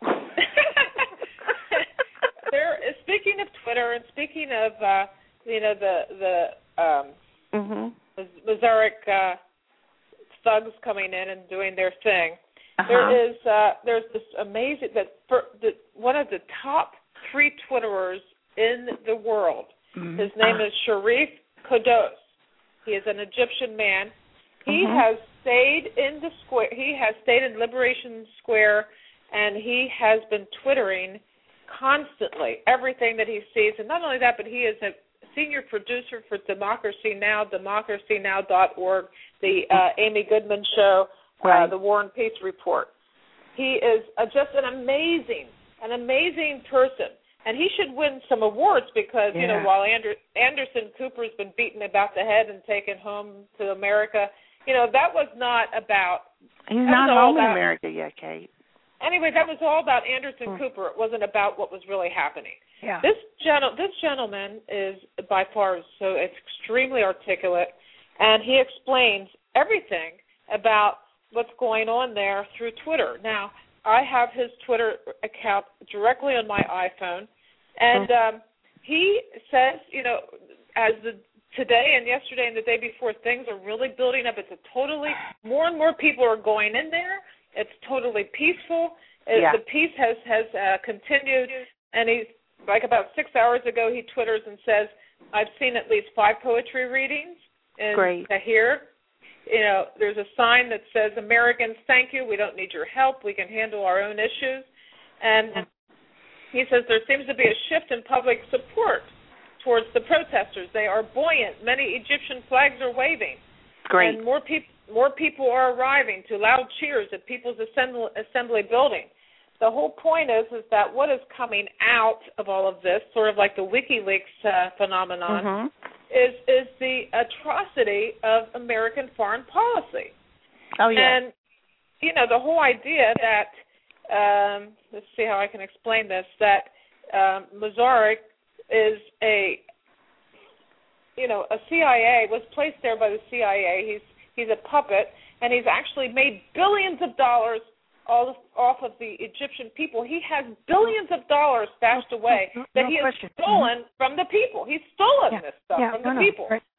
there, speaking of Twitter and speaking of, uh, you know, the, the Um, mm-hmm. Mazaric uh, thugs coming in and doing their thing. Uh-huh. There is uh, there's this amazing that for the, one of the top three Twitterers in the world. Mm-hmm. His name uh. is Sharif Kodos. He is an Egyptian man. He mm-hmm. has stayed in the square. He has stayed in Liberation Square, and he has been twittering constantly everything that he sees. And not only that, but he is a senior producer for Democracy Now!, democracy now dot org, the uh, Amy Goodman Show, right. uh, the War and Peace Report. He is uh, just an amazing, an amazing person. And he should win some awards because, yeah. you know, while Ander- Anderson Cooper's been beaten about the head and taken home to America, you know, that was not about... He's not home in America yet, Kate. Anyway, that was all about Anderson mm. Cooper. It wasn't about what was really happening. Yeah. This gen- this gentleman is by far so extremely articulate, and he explains everything about what's going on there through Twitter. Now, I have his Twitter account directly on my iPhone, and um, he says, you know, as the today and yesterday and the day before, things are really building up. It's a totally more and more people are going in there. It's totally peaceful. Yeah. The peace has has uh, continued, and he's. Like about six hours ago, he twitters and says, I've seen at least five poetry readings in Great. Tahrir. you know, there's a sign that says, Americans, thank you, we don't need your help, we can handle our own issues. And he says there seems to be a shift in public support towards the protesters. They are buoyant. Many Egyptian flags are waving. Great. And more, peop- more people are arriving to loud cheers at People's Assembly, Assembly building. The whole point is is that what is coming out of all of this, sort of like the WikiLeaks uh, phenomenon, mm-hmm. is is the atrocity of American foreign policy. Oh, yeah. And, you know, the whole idea that, um, let's see how I can explain this, that um, Mubarak is a, you know, a C I A, was placed there by the C I A. He's he's a puppet, and he's actually made billions of dollars all off of the Egyptian people. He has billions of dollars stashed away no, no, that no he has question. stolen mm-hmm. from the people. He's stolen yeah. this stuff yeah, from no, the no, people. right.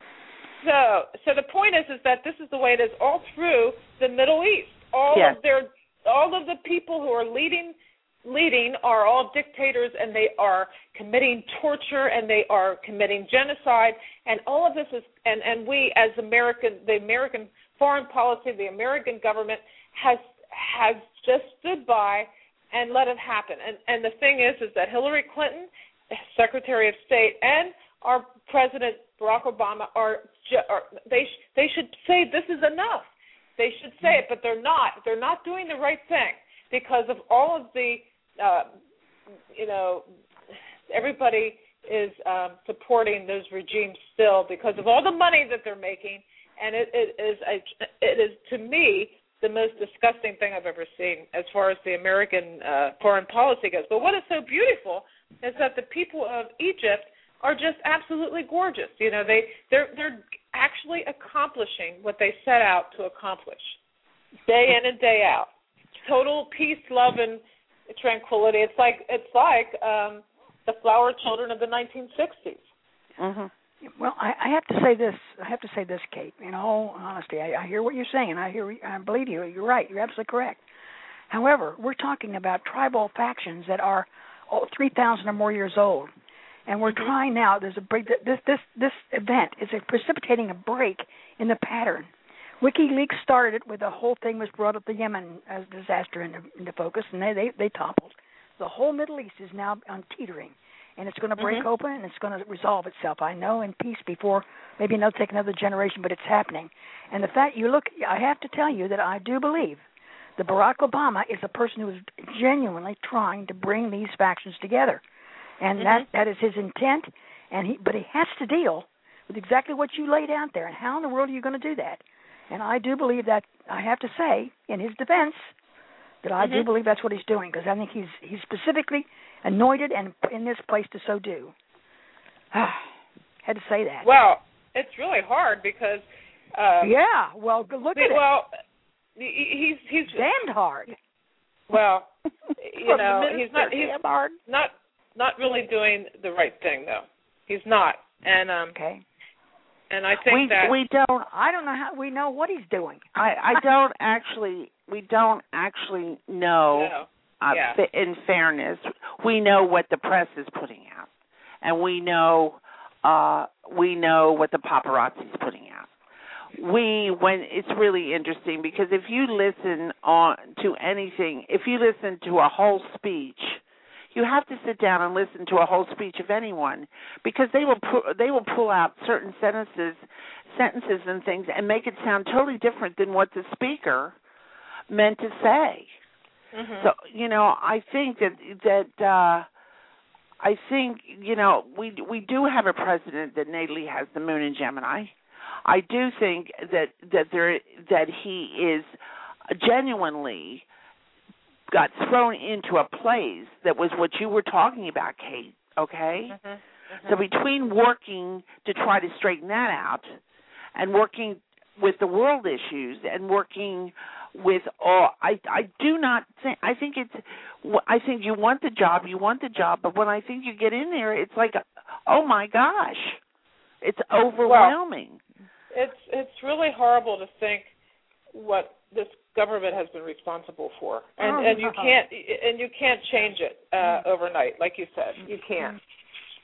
So, so the point is, is that this is the way it is all through the Middle East. All yes. of their, all of the people who are leading, leading are all dictators, and they are committing torture, and they are committing genocide, and all of this is, and and we as American, the American foreign policy, the American government has has just stood by and let it happen. And and the thing is, is that Hillary Clinton, Secretary of State, and our President Barack Obama are, are they they should say this is enough. They should say it, but they're not. They're not doing the right thing because of all of the, uh, you know, everybody is um, supporting those regimes still because of all the money that they're making, and it, it is a, it is to me the most disgusting thing I've ever seen as far as the American uh, foreign policy goes. But what is so beautiful is that the people of Egypt are just absolutely gorgeous. You know, they they're they're actually accomplishing what they set out to accomplish, day in and day out. Total peace, love, and tranquility. It's like it's like um, the flower children of the nineteen sixties. Mm-hmm. Well, I, I have to say this. I have to say this, Kate. In all honesty, I, I hear what you're saying. I hear. I believe you. You're right. You're absolutely correct. However, we're talking about tribal factions that are oh, three thousand or more years old, and we're mm-hmm. trying now. There's a break. This this this event is a precipitating a break in the pattern. WikiLeaks started it with the whole thing was brought up the Yemen as disaster into, into focus, and they, they they toppled. The whole Middle East is now on teetering. And it's going to break mm-hmm. open, and it's going to resolve itself. I know in peace before, maybe it'll take another generation, but it's happening. And the fact you look, I have to tell you that I do believe that Barack Obama is a person who is genuinely trying to bring these factions together, and mm-hmm. that that is his intent. And he, but he has to deal with exactly what you laid out there. And how in the world are you going to do that? And I do believe that I have to say, in his defense, that I mm-hmm. do believe that's what he's doing, because I think he's he's specifically anointed and in this place to so do. Had to say that. Well, it's really hard because. Uh, yeah. Well, look at well, it. Well, he's he's damned hard. Well, you know, he's not he's hard. not not really doing the right thing though. He's not, and um. Okay. And I think we, that we don't. I don't know how we know what he's doing. I, I don't actually. We don't actually know. No. Uh, yeah. In fairness, we know what the press is putting out, and we know uh, we know what the paparazzi is putting out. We when it's really interesting because if you listen on to anything, if you listen to a whole speech, you have to sit down and listen to a whole speech of anyone because they will pu- they will pull out certain sentences, sentences and things and make it sound totally different than what the speaker meant to say. Mm-hmm. So you know, I think that that uh, I think you know we we do have a president that natally has the moon in Gemini. I do think that that there that he is genuinely got thrown into a place that was what you were talking about, Kate. Okay, mm-hmm. Mm-hmm. So between working to try to straighten that out and working with the world issues and working with all, I I do not think I think it's I think you want the job you want the job but when I think you get in there it's like oh my gosh it's overwhelming. Well, it's it's really horrible to think what this government has been responsible for and oh, and you can't and you can't change it uh, overnight like you said you can't.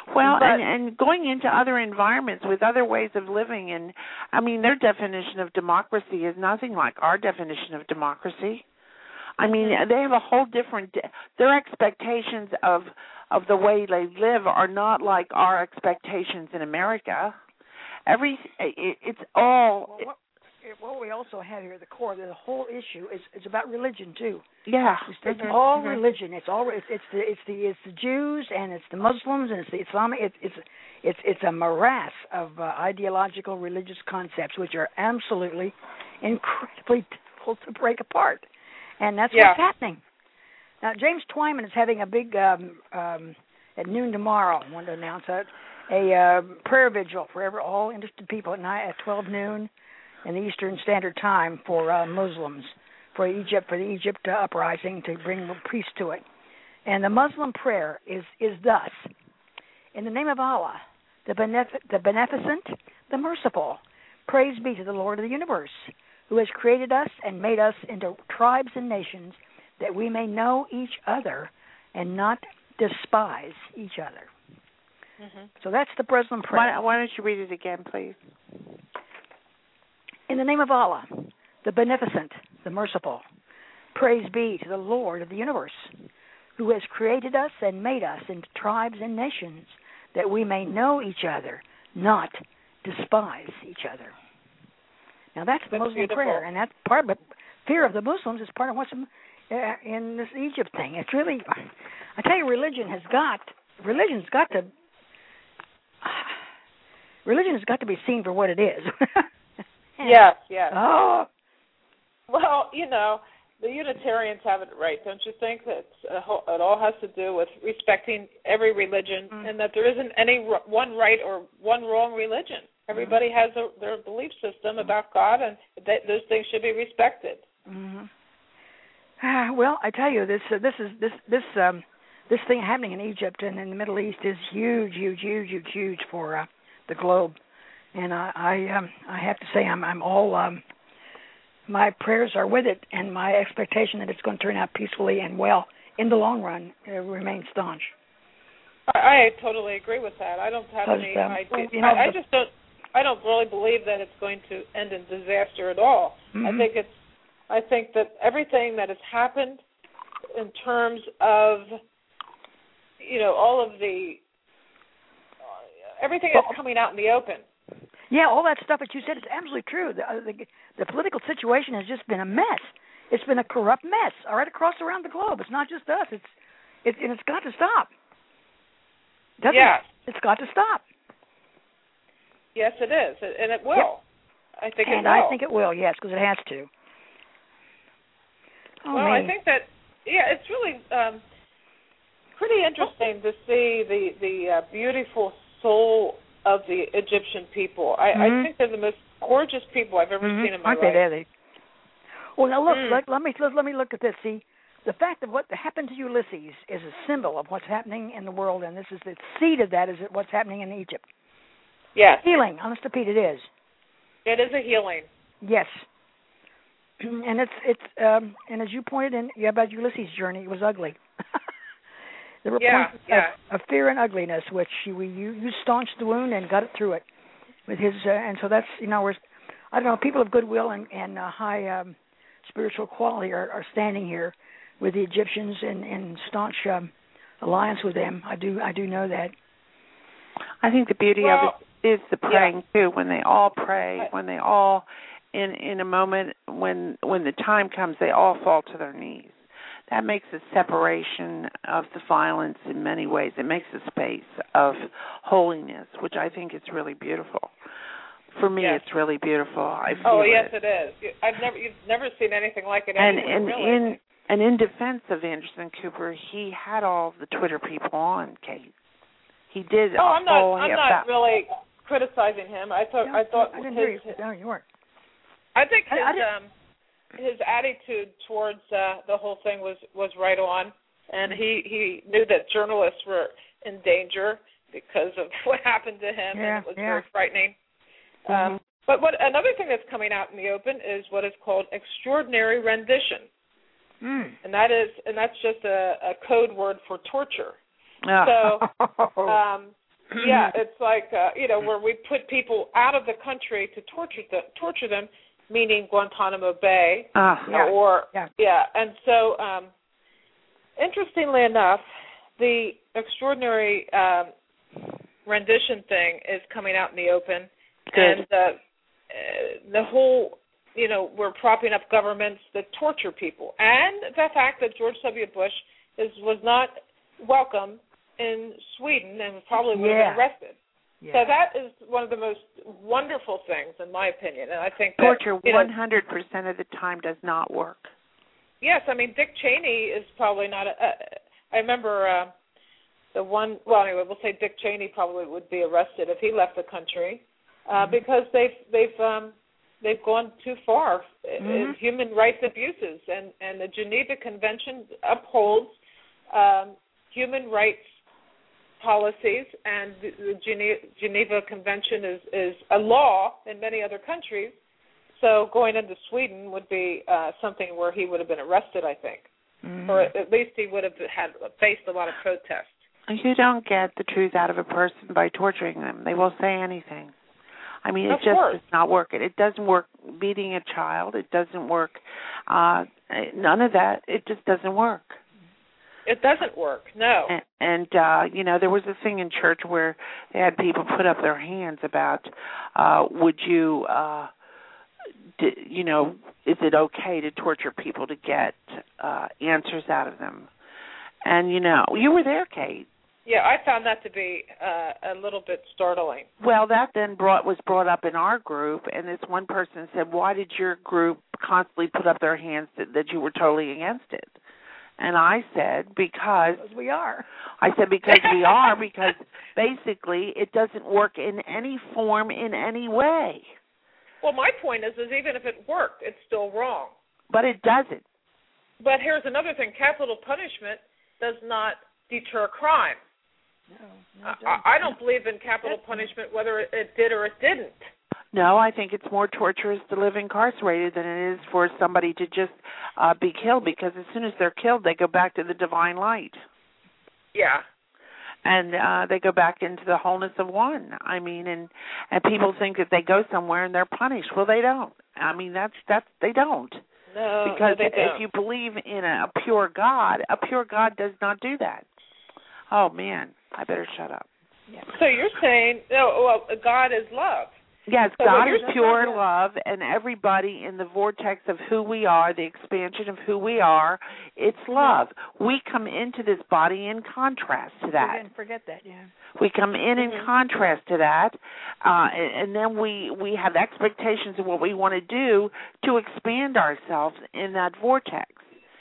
Well, but, and, and going into other environments with other ways of living, and I mean, their definition of democracy is nothing like our definition of democracy. I mean, they have a whole different. Their expectations of of the way they live are not like our expectations in America. Every it, it's all. Well, what, what we also have here at the core, the whole issue is is about religion too. Yeah, it's, it's mm-hmm. all mm-hmm. religion. It's all it's it's the it's the it's the Jews and it's the Muslims and it's the Islamic. It's it's it's it's a morass of uh, ideological religious concepts which are absolutely incredibly difficult to break apart, and that's yeah. what's happening. Now, James Twyman is having a big um, um, at noon tomorrow. I wanted to announce that a uh, prayer vigil for every, all interested people at night at twelve noon in the Eastern Standard Time for uh, Muslims, for Egypt, for the Egypt uh, uprising, to bring the priest to it. And the Muslim prayer is, is thus: in the name of Allah, the, benef- the beneficent, the merciful, praise be to the Lord of the universe, who has created us and made us into tribes and nations, that we may know each other and not despise each other. Mm-hmm. So that's the Muslim prayer. Why, why don't you read it again, please? In the name of Allah, the beneficent, the merciful, praise be to the Lord of the universe, who has created us and made us into tribes and nations, that we may know each other, not despise each other. Now that's the that's Muslim beautiful. prayer, and that's part of it. Fear of the Muslims is part of what's uh, in this Egypt thing. It's really, I tell you, religion has got, religion's got to, religion has got to be seen for what it is. Yes, yes. Oh. Well, you know, the Unitarians have it right, don't you think? That it all has to do with respecting every religion, mm. and that there isn't any one right or one wrong religion. Everybody mm. has a, their belief system mm. about God, and that those things should be respected. Mm-hmm. Uh, well, I tell you, this uh, this is this this um, this thing happening in Egypt and in the Middle East is huge, huge, huge, huge, huge for uh, the globe. And I I, um, I have to say I'm I'm all um, my prayers are with it, and my expectation that it's going to turn out peacefully and well in the long run uh, remains staunch. I, I totally agree with that. I don't have any um, idea. You know, I, I the, just don't. I don't really believe that it's going to end in disaster at all. Mm-hmm. I think it's. I think that everything that has happened in terms of, you know, all of the uh, everything that's coming out in the open. Yeah, all that stuff that you said is absolutely true. The, uh, the, the political situation has just been a mess. It's been a corrupt mess, all right, across around the globe. It's not just us. It's it, and it's got to stop. Doesn't yes. it? It's got to stop. Yes, it is, and it will. Yep. I think and it will. I think it will, yes, because it has to. Oh, well, man. I think that, yeah, it's really um, pretty interesting to see the, the uh, beautiful soul of the Egyptian people. I, mm-hmm. I think they're the most gorgeous people I've ever mm-hmm. seen in my Aren't life. Aren't they? Well, now look, mm. let, let me let, let me look at this. See, the fact of what happened to Ulysses is a symbol of what's happening in the world, and this is the seed of that is what's happening in Egypt. Yes. Healing, honest to Pete, it is. It is a healing. Yes. And it's it's um, and as you pointed in yeah, about Ulysses' journey, it was ugly. There were yeah, points yeah. of, of fear and ugliness, which you you, you staunched the wound and got it through it with his, uh, and so that's you know we're I don't know people of goodwill and, and uh, high um, spiritual quality are, are standing here with the Egyptians in, in staunch um, alliance with them. I do I do know that. I think the beauty well, of it is the praying yeah. too. When they all pray, when they all in in a moment when when the time comes, they all fall to their knees. That makes a separation of the violence in many ways. It makes a space of holiness, which I think is really beautiful. For me, yes. it's really beautiful. I feel oh yes, it. it is. I've never you've never seen anything like it and, anywhere, and really. in and in defense of Anderson Cooper, he had all the Twitter people on, Kate. He did. Oh, I'm not. I'm not about, really criticizing him. I thought. No, I thought. I didn't his, hear you. No, you weren't. I think his I, I um his attitude towards uh, the whole thing was, was right on, and he, he knew that journalists were in danger because of what happened to him, yeah, and it was yeah. very frightening. Mm-hmm. Um, but what another thing that's coming out in the open is what is called extraordinary rendition, mm. and that is and that's just a, a code word for torture. Oh. So um, Yeah, it's like uh, you know, where we put people out of the country to torture them, torture them, meaning Guantanamo Bay, uh, yeah. or yeah. yeah. And so, um, interestingly enough, the extraordinary um, rendition thing is coming out in the open, Good. and uh, uh, the whole, you know, we're propping up governments that torture people, and the fact that George W. Bush is was not welcome in Sweden and probably would Yeah. have been arrested. Yeah. So that is one of the most wonderful things, in my opinion. And I think that, torture you know, one hundred percent of the time does not work. yes, I mean, Dick Cheney is probably not a, a I remember uh, the one, well, anyway, we'll say Dick Cheney probably would be arrested if he left the country uh, mm-hmm. because they've, they've, um, they've gone too far Mm-hmm. in human rights abuses. And, and the Geneva Convention upholds um, human rights policies, and the, the Geneva, Geneva Convention is, is a law in many other countries. So going into Sweden would be uh, something where he would have been arrested, I think, Mm-hmm. or at least he would have had faced a lot of protest. You don't get the truth out of a person by torturing them. They will say anything. I mean, it Of just course. does not work. It, it doesn't work beating a child. It doesn't work. Uh, none of that. It just doesn't work. It doesn't work, no. And, and uh, you know, there was a thing in church where they had people put up their hands about, uh, would you, uh, d- you know, is it okay to torture people to get uh, answers out of them? And, you know, you were there, Kate. Yeah, I found that to be uh, a little bit startling. Well, that then brought was brought up in our group, and this one person said, why did your group constantly put up their hands that, that you were totally against it? And I said, because... Because we are. I said, because we are, because basically it doesn't work in any form, in any way. Well, my point is, is even if it worked, it's still wrong. But it doesn't. But here's another thing. Capital punishment does not deter crime. No, no, it I, I don't believe in capital That's punishment whether it, it did or it didn't. No, I think it's more torturous to live incarcerated than it is for somebody to just uh, be killed, because as soon as they're killed, they go back to the divine light. Yeah. And uh, they go back into the wholeness of one. I mean, and and people think that they go somewhere and they're punished. Well, they don't. I mean, that's that's they don't. No, because no, they don't. if you believe in a, a pure God, a pure God does not do that. Oh man, I better shut up. Yeah. So you're saying, no, well, God is love. Yes, So God what is you're pure saying- love, and everybody in the vortex of who we are, the expansion of who we are, it's love. We come into this body in contrast to that. We didn't forget that, yeah. We come in Mhm. in contrast to that, uh, and, and then we, we have expectations of what we want to do to expand ourselves in that vortex.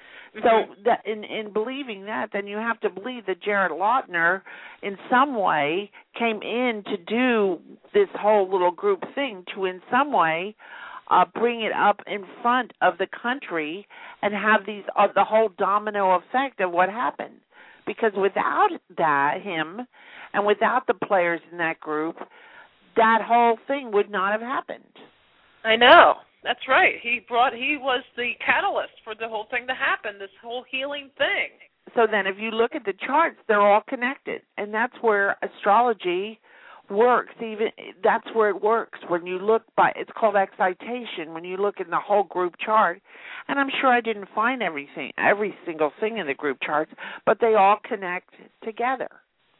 So that in, in believing that, then you have to believe that Jared Lautner in some way came in to do this whole little group thing to in some way uh, bring it up in front of the country and have these uh, the whole domino effect of what happened. Because without that, him, and without the players in that group, that whole thing would not have happened. I know. That's right. He brought. He was the catalyst for the whole thing to happen. This whole healing thing. So then, if you look at the charts, they're all connected, and that's where astrology works. Even that's where it works. When you look by, it's called excitation. When you look in the whole group chart, and I'm sure I didn't find everything, every single thing in the group charts, but they all connect together.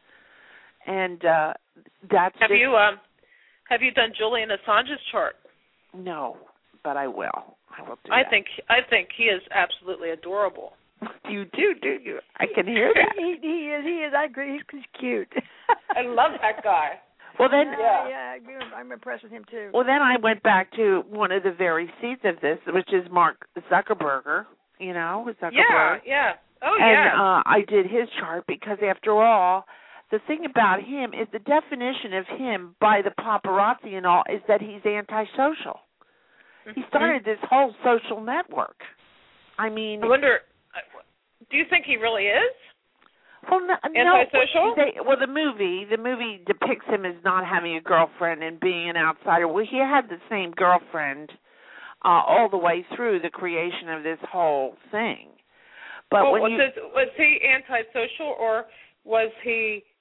And uh, that's Have just, you um, have you done Julian Assange's chart? no. But I will. I will do I that. think I think he is absolutely adorable. You do, do you? I can hear that. he, he is, he is, I agree, he's, he's cute. I love that guy. Well then, Yeah. yeah, I agree. I'm impressed with him too. well then, I went back to one of the very seeds of this, which is Mark Zuckerberg. You know, Zuckerberg. Yeah, yeah. Oh, and yeah. uh, I did his chart because, after all, the thing about him is the definition of him by the paparazzi and all is that he's antisocial. He started this whole social network. I mean, I wonder, do you think he really is? well, no, Antisocial? no they, well, the movie, the movie depicts him as not having a girlfriend and being an outsider. Well, he had the same girlfriend uh, all the way through the creation of this whole thing. But well, when was, you, this, was he antisocial, or was he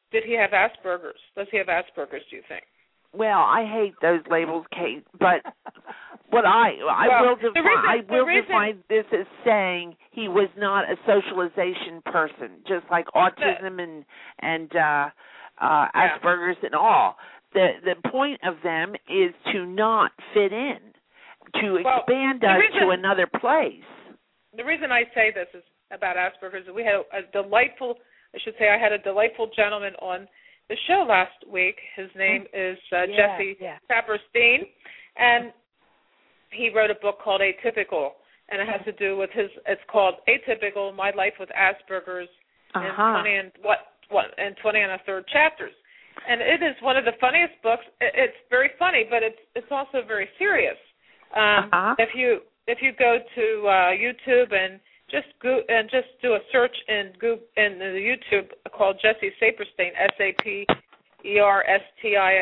did he have Asperger's? Does he have Asperger's, do you think? Well, I hate those labels, Kate, but what I I well, will define reason, I will reason, define this as saying he was not a socialization person, just like autism and and uh, uh, yeah. Asperger's and all. The the point of them is to not fit in, to well, expand us reason, to another place. The reason I say this is about Asperger's. We had a, a delightful, I should say, I had a delightful gentleman on the show last week. His name is uh, yeah, Jesse yeah. Saperstein, and he wrote a book called Atypical, and it has to do with his. It's called Atypical: My Life with Asperger's uh-huh. in twenty and what what in twenty and a third chapters, and it is one of the funniest books. It's very funny, but it's it's also very serious. Um, uh-huh. If you if you go to uh, YouTube and Just go and just do a search in Google, in the YouTube called Jesse Saperstein, S A P E R S T I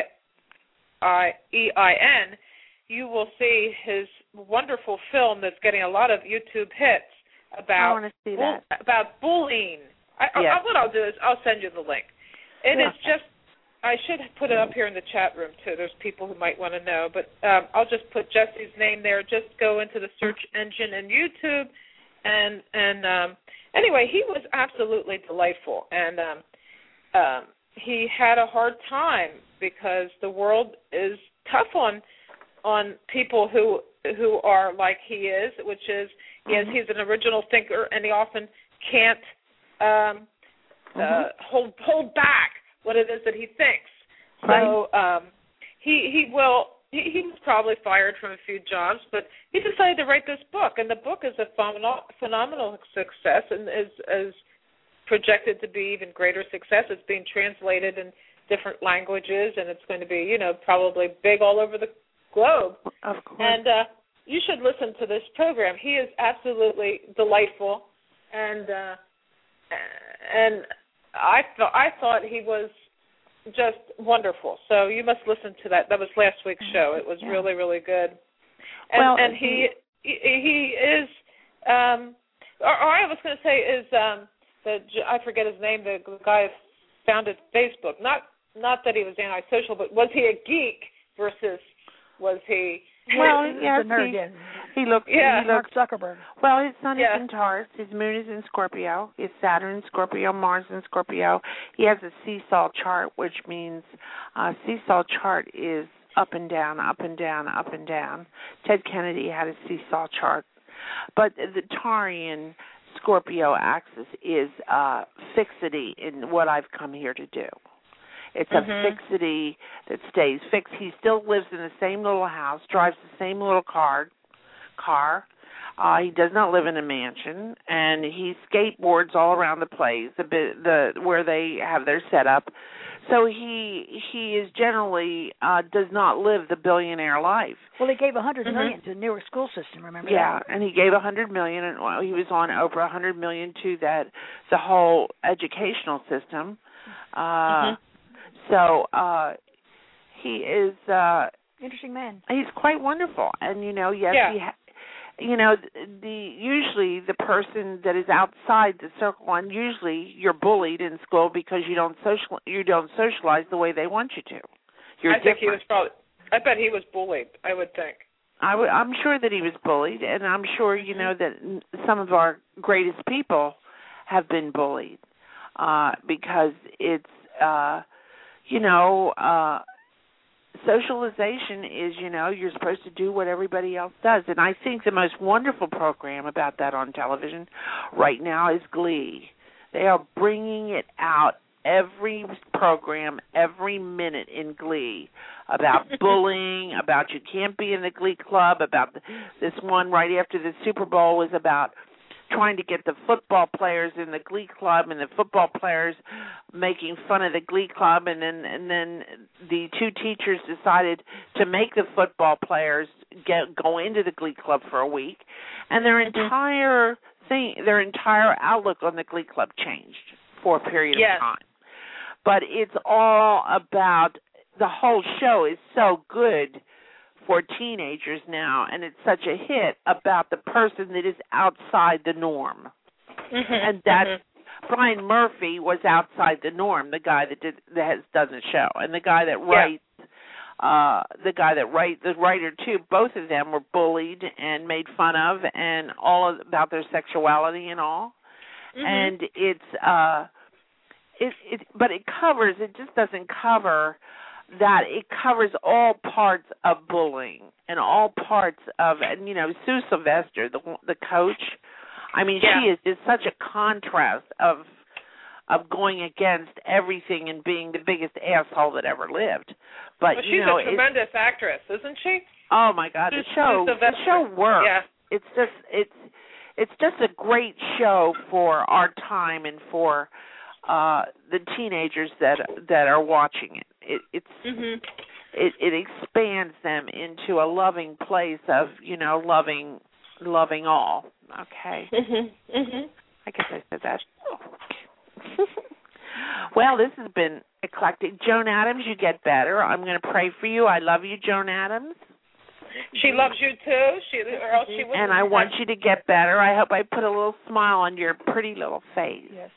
E I N. You will see his wonderful film that's getting a lot of YouTube hits about I want to see that. bull, about bullying. I, yes. I, what I'll do is I'll send you the link. It yeah. is just. I should put it up here in the chat room too. There's people who might want to know, but um, I'll just put Jesse's name there. Just go into the search engine in YouTube. And and um, anyway, he was absolutely delightful, and um, um, he had a hard time because the world is tough on on people who who are like he is, which is yes, mm-hmm. he's an original thinker, and he often can't um, mm-hmm. uh, hold hold back what it is that he thinks. Right. So um, he he will. He, he was probably fired from a few jobs, but he decided to write this book, and the book is a phenomenal, phenomenal success and is, is projected to be even greater success. It's being translated in different languages, and it's going to be, you know, probably big all over the globe. Of course. And uh, you should listen to this program. He is absolutely delightful, and uh, and I th- I thought he was just wonderful. So you must listen to that. That was last week's show. It was yeah. really, really good. And, well, and he, he he is, um, or, or I was going to say is um, the I forget his name. The guy who founded Facebook. Not not that he was antisocial, but was he a geek versus was he? Well, yes, the nerd, he, yeah. he looks. Yeah, he Mark looks, Zuckerberg. Well, his sun yeah. is in Taurus. His moon is in Scorpio. His Saturn in Scorpio. Mars in Scorpio. He has a seesaw chart, which means uh, seesaw chart is up and down, up and down, up and down. Ted Kennedy had a seesaw chart, but the Taurian Scorpio axis is uh, fixity in what I've come here to do. It's a mm-hmm. fixity that stays fixed. He still lives in the same little house, drives the same little car. Car. Uh, he does not live in a mansion, and he skateboards all around the place, the bit, the where they have their setup. So he he is generally uh, does not live the billionaire life. Well, he gave a hundred mm-hmm. million to the Newark school system. Remember yeah, that? Yeah, and he gave a hundred million, and well, he was on over a hundred million to that the whole educational system. Uh, mm-hmm. So uh, he is uh, interesting man. He's quite wonderful, and you know, yes, yeah. he ha- you know, the, the usually the person that is outside the circle, and usually you're bullied in school because you don't social you don't socialize the way they want you to. You're I think different. he was probably. I bet he was bullied. I would think. I w- I'm sure that he was bullied, and I'm sure you know that some of our greatest people have been bullied uh, because it's. Uh, You know, uh, socialization is, you know, you're supposed to do what everybody else does. And I think the most wonderful program about that on television right now is Glee. They are bringing it out every program, every minute in Glee about bullying, about you can't be in the Glee Club, about the, this one right after the Super Bowl was about trying to get the football players in the Glee Club, and the football players making fun of the Glee Club, and then and then the two teachers decided to make the football players get go into the Glee Club for a week, and their entire thing, their entire outlook on the Glee Club changed for a period yes. of time. But it's all about, the whole show is so good for teenagers now, and it's such a hit about the person that is outside the norm. Mm-hmm. And that's mm-hmm. Brian Murphy was outside the norm, the guy that did that has, doesn't show, and the guy that writes, yeah. uh, the guy that write the writer too. Both of them were bullied and made fun of, and all of, about their sexuality and all. Mm-hmm. And it's uh, it it, but it covers. It just doesn't cover that. It covers all parts of bullying and all parts of, and you know, Sue Sylvester, the the coach. I mean, yeah. she is just such a contrast of of going against everything and being the biggest asshole that ever lived. But well, she's you know, a tremendous actress, isn't she? Oh my God, the show the show works. Yeah. It's just it's it's just a great show for our time and for uh, the teenagers that that are watching it. It it's mm-hmm. it, it expands them into a loving place of, you know, loving loving all. Okay. Mm-hmm. Mm-hmm. I guess I said that. Well, this has been eclectic. Joan Adams, you get better. I'm going to pray for you. I love you, Joan Adams. She loves you too. She, or else she wouldn't. And I want you to get better. I hope I put a little smile on your pretty little face. Yes.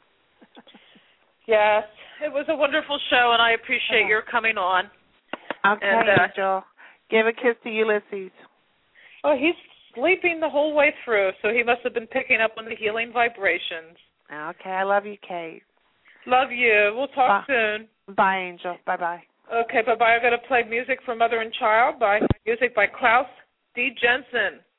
Yes. It was a wonderful show, and I appreciate your coming on. Okay, and, uh, Angel. Give a kiss to Ulysses. Oh, he's sleeping the whole way through, so he must have been picking up on the healing vibrations. Okay, I love you, Kate. Love you. We'll talk Bye. soon. Bye, Angel. Bye-bye. Okay, bye-bye. I'm going to play music for Mother and Child, by music by Klaus D. Jensen.